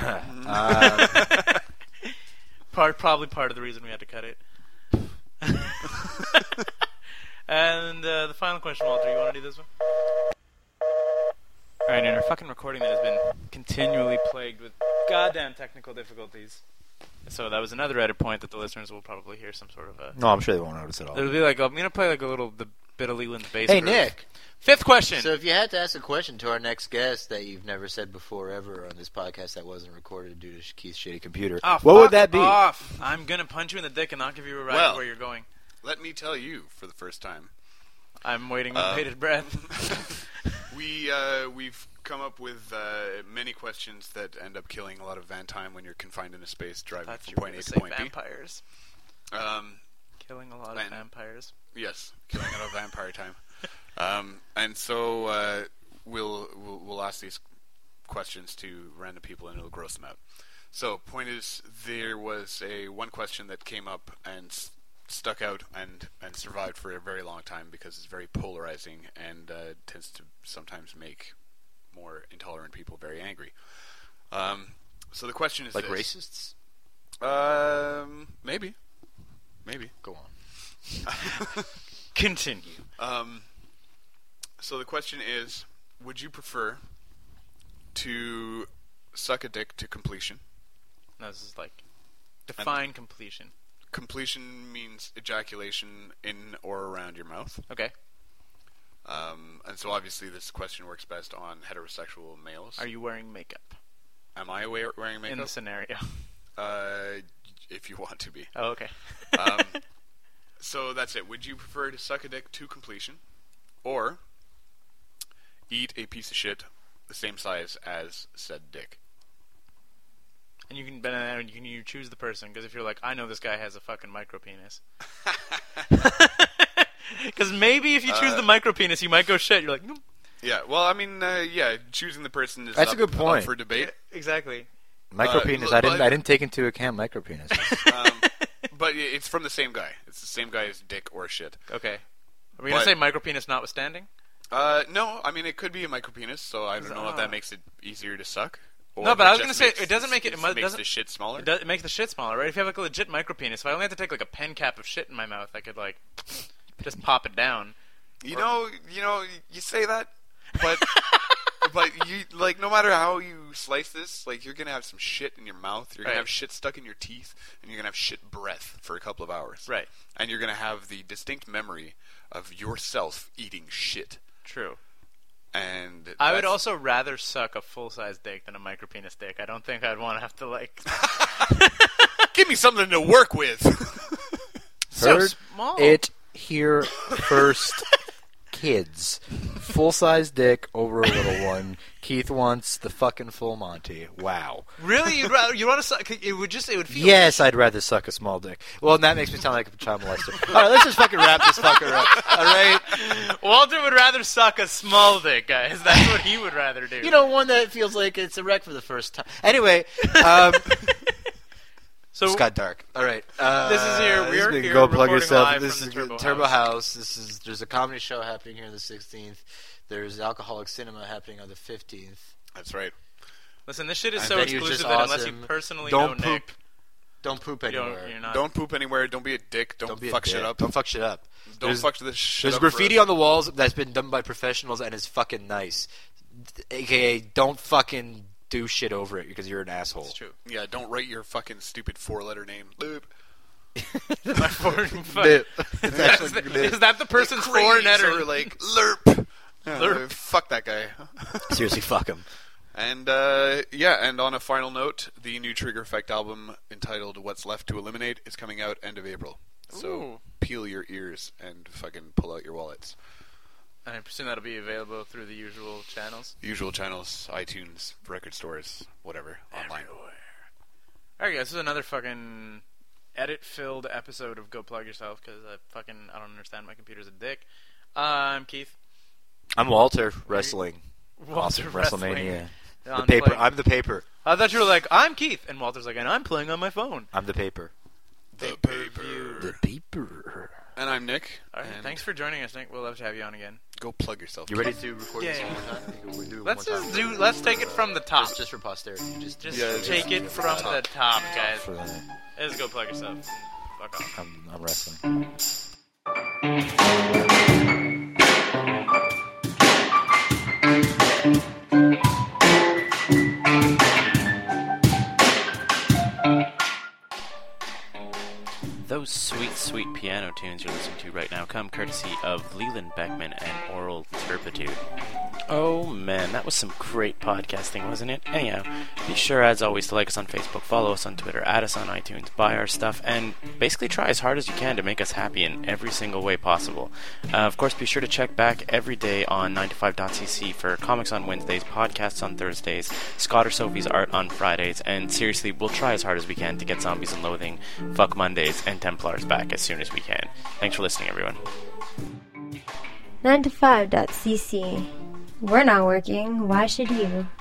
um, part probably part of the reason we had to cut it. And uh, the final question, Walter, you want to do this one? Alright, in our fucking recording that has been continually plagued with goddamn technical difficulties. So that was another edit point that the listeners will probably hear some sort of a... no, I'm sure they won't notice at all. It'll be like, I'm going to play like a little, the bit of Leland's bass Hey, groove. Nick. Fifth question. So if you had to ask a question to our next guest that you've never said before ever on this podcast that wasn't recorded due to Keith's shitty computer, Oh, what would fuck that be? off. I'm going to punch you in the dick and not give you a ride Well. to where you're going. Let me tell you, for the first time, I'm waiting with Uh, bated breath. we uh, we've come up with uh, many questions that end up killing a lot of van time when you're confined in a space driving Thought from you were point going A to to say point B. vampires. Um, Killing a lot Man. of vampires. Yes, killing out of vampire time. Um, and so uh, we'll, we'll we'll ask these questions to random people, and it'll gross them out. So, point is, there was a one question that came up and s- stuck out and, and survived for a very long time because it's very polarizing and uh, tends to sometimes make more intolerant people very angry. Um, so the question is Like this. racists? Um, maybe, maybe. Go on. Continue. Um, so the question is, would you prefer to suck a dick to completion? No, this is like define completion. Completion means ejaculation in or around your mouth. Okay. Um, and so obviously this question works best on heterosexual males. Are you wearing makeup Am I wear- wearing in makeup? the scenario? Uh, if you want to be. Oh, okay. Um, so that's it. Would you prefer to suck a dick to completion, or eat a piece of shit the same size as said dick? And you can, and you can you choose the person because if you're like, I know this guy has a fucking micro penis. Because Because maybe if you choose Uh, the micro penis, you might go shit. You're like, nope. Yeah, well, I mean, uh, yeah, choosing the person is That's a up, good point. up for debate. Exactly. Micropenis. look, I didn't. but- I didn't take into account micropenis. um, but it's from the same guy. It's the same guy as dick or shit. Okay. Are we going But- to say micro penis notwithstanding? Uh, no, I mean, it could be a micropenis, so I don't know if Ah. that makes it easier to suck. Or No, if but it I was just gonna say, makes it doesn't the- make it- it makes doesn't- the shit smaller. It, does, it makes the shit smaller, right? If you have like a legit micro penis, if I only had to take like a pen cap of shit in my mouth, I could like just pop it down. You know, you know, you say that, but but you like no matter how you slice this, like you're gonna have some shit in your mouth. You're gonna Right. have shit stuck in your teeth, and you're gonna have shit breath for a couple of hours. Right. And you're gonna have the distinct memory of yourself eating shit. True. And I would that's- also rather suck a full size dick than a micro penis dick. I don't think I'd want to have to like. give me something to work with. so Heard small. it here first, kids. Full size dick over a little one. Keith wants the fucking full Monty. Wow. Really? You'd rather you want to suck? It would just it would feel. Yes, I'd rather suck a small dick. Well, and that makes me sound like a child molester. All right, let's just fucking wrap this fucker up. All right. Walter would rather suck a small dick, guys. That's what he would rather do. You know, one that feels like it's a wreck for the first time. Anyway, um, so it's got dark. All right. Uh, This is here. this We're been here Go Plug recording Yourself. live This from is the Turbo Turbo House. House. This is there's a comedy show happening here on the sixteenth. There's Alcoholic Cinema happening on the fifteenth. That's right. listen, this shit is And so venue's exclusive just that unless you awesome. personally Don't know poop. Nick, Don't poop you don't, anywhere. you're not. Don't poop anywhere. Don't be a dick. Don't, Don't be a fuck shit dick. up. Don't fuck shit up. Don't There's- fuck this shit There's up. graffiti for on the walls that's been done by professionals and is fucking nice. A K A don't fucking do shit over it because you're an asshole. It's true. Yeah, don't write your fucking stupid four-letter name. Loop. My foreign fuck. Bit. It's Is actually that- bit. is that the person's Craze foreign letter? or like lerp. Yeah, Lerp. Fuck that guy. Seriously, fuck him. And uh, yeah, and on a final note, the new Trigger Effect album entitled "What's Left to Eliminate" is coming out end of April. So Ooh. peel your ears and fucking pull out your wallets. I presume that'll be available through the usual channels. Usual channels, iTunes, record stores, whatever, online. Alright, guys, this is another fucking edit-filled episode of Go Plug Yourself because I fucking I don't understand my computer's a dick. Uh, I'm Keith. I'm Walter. Wrestling. Walter Awesome. Wrestling. WrestleMania. The I'm paper. playing- I'm the paper. I thought you were like, I'm Keith, and Walter's like, and I'm playing on my phone. I'm the paper. The Pay-per-view. paper. paper. And I'm Nick. All right, and thanks for joining us, Nick. We'll love to have you on again. Go plug yourself. You ready to record this Yeah. one more time? We'll do it Let's one more just time. do. Let's take it from the top. Just, just for posterity. Just, Just Yeah, take just- it from the top, guys. for the, Let's go plug yourself. Fuck off. I'm, I'm wrestling. Those sweet, sweet piano tunes you're listening to right now come courtesy of Leland Beckman and Oral Turpitude. Oh man, that was some great podcasting, wasn't it? Anyhow, be sure as always to like us on Facebook, follow us on Twitter, add us on iTunes, buy our stuff, and basically try as hard as you can to make us happy in every single way possible. Uh, of course, be sure to check back every day on nine to five dot c c for comics on Wednesdays, podcasts on Thursdays, Scott or Sophie's art on Fridays, and seriously, we'll try as hard as we can to get Zombies and Loathing, Fuck Mondays, and Templars back as soon as we can. Thanks for listening, everyone. nine to five dot c c. We're not working. Why should you?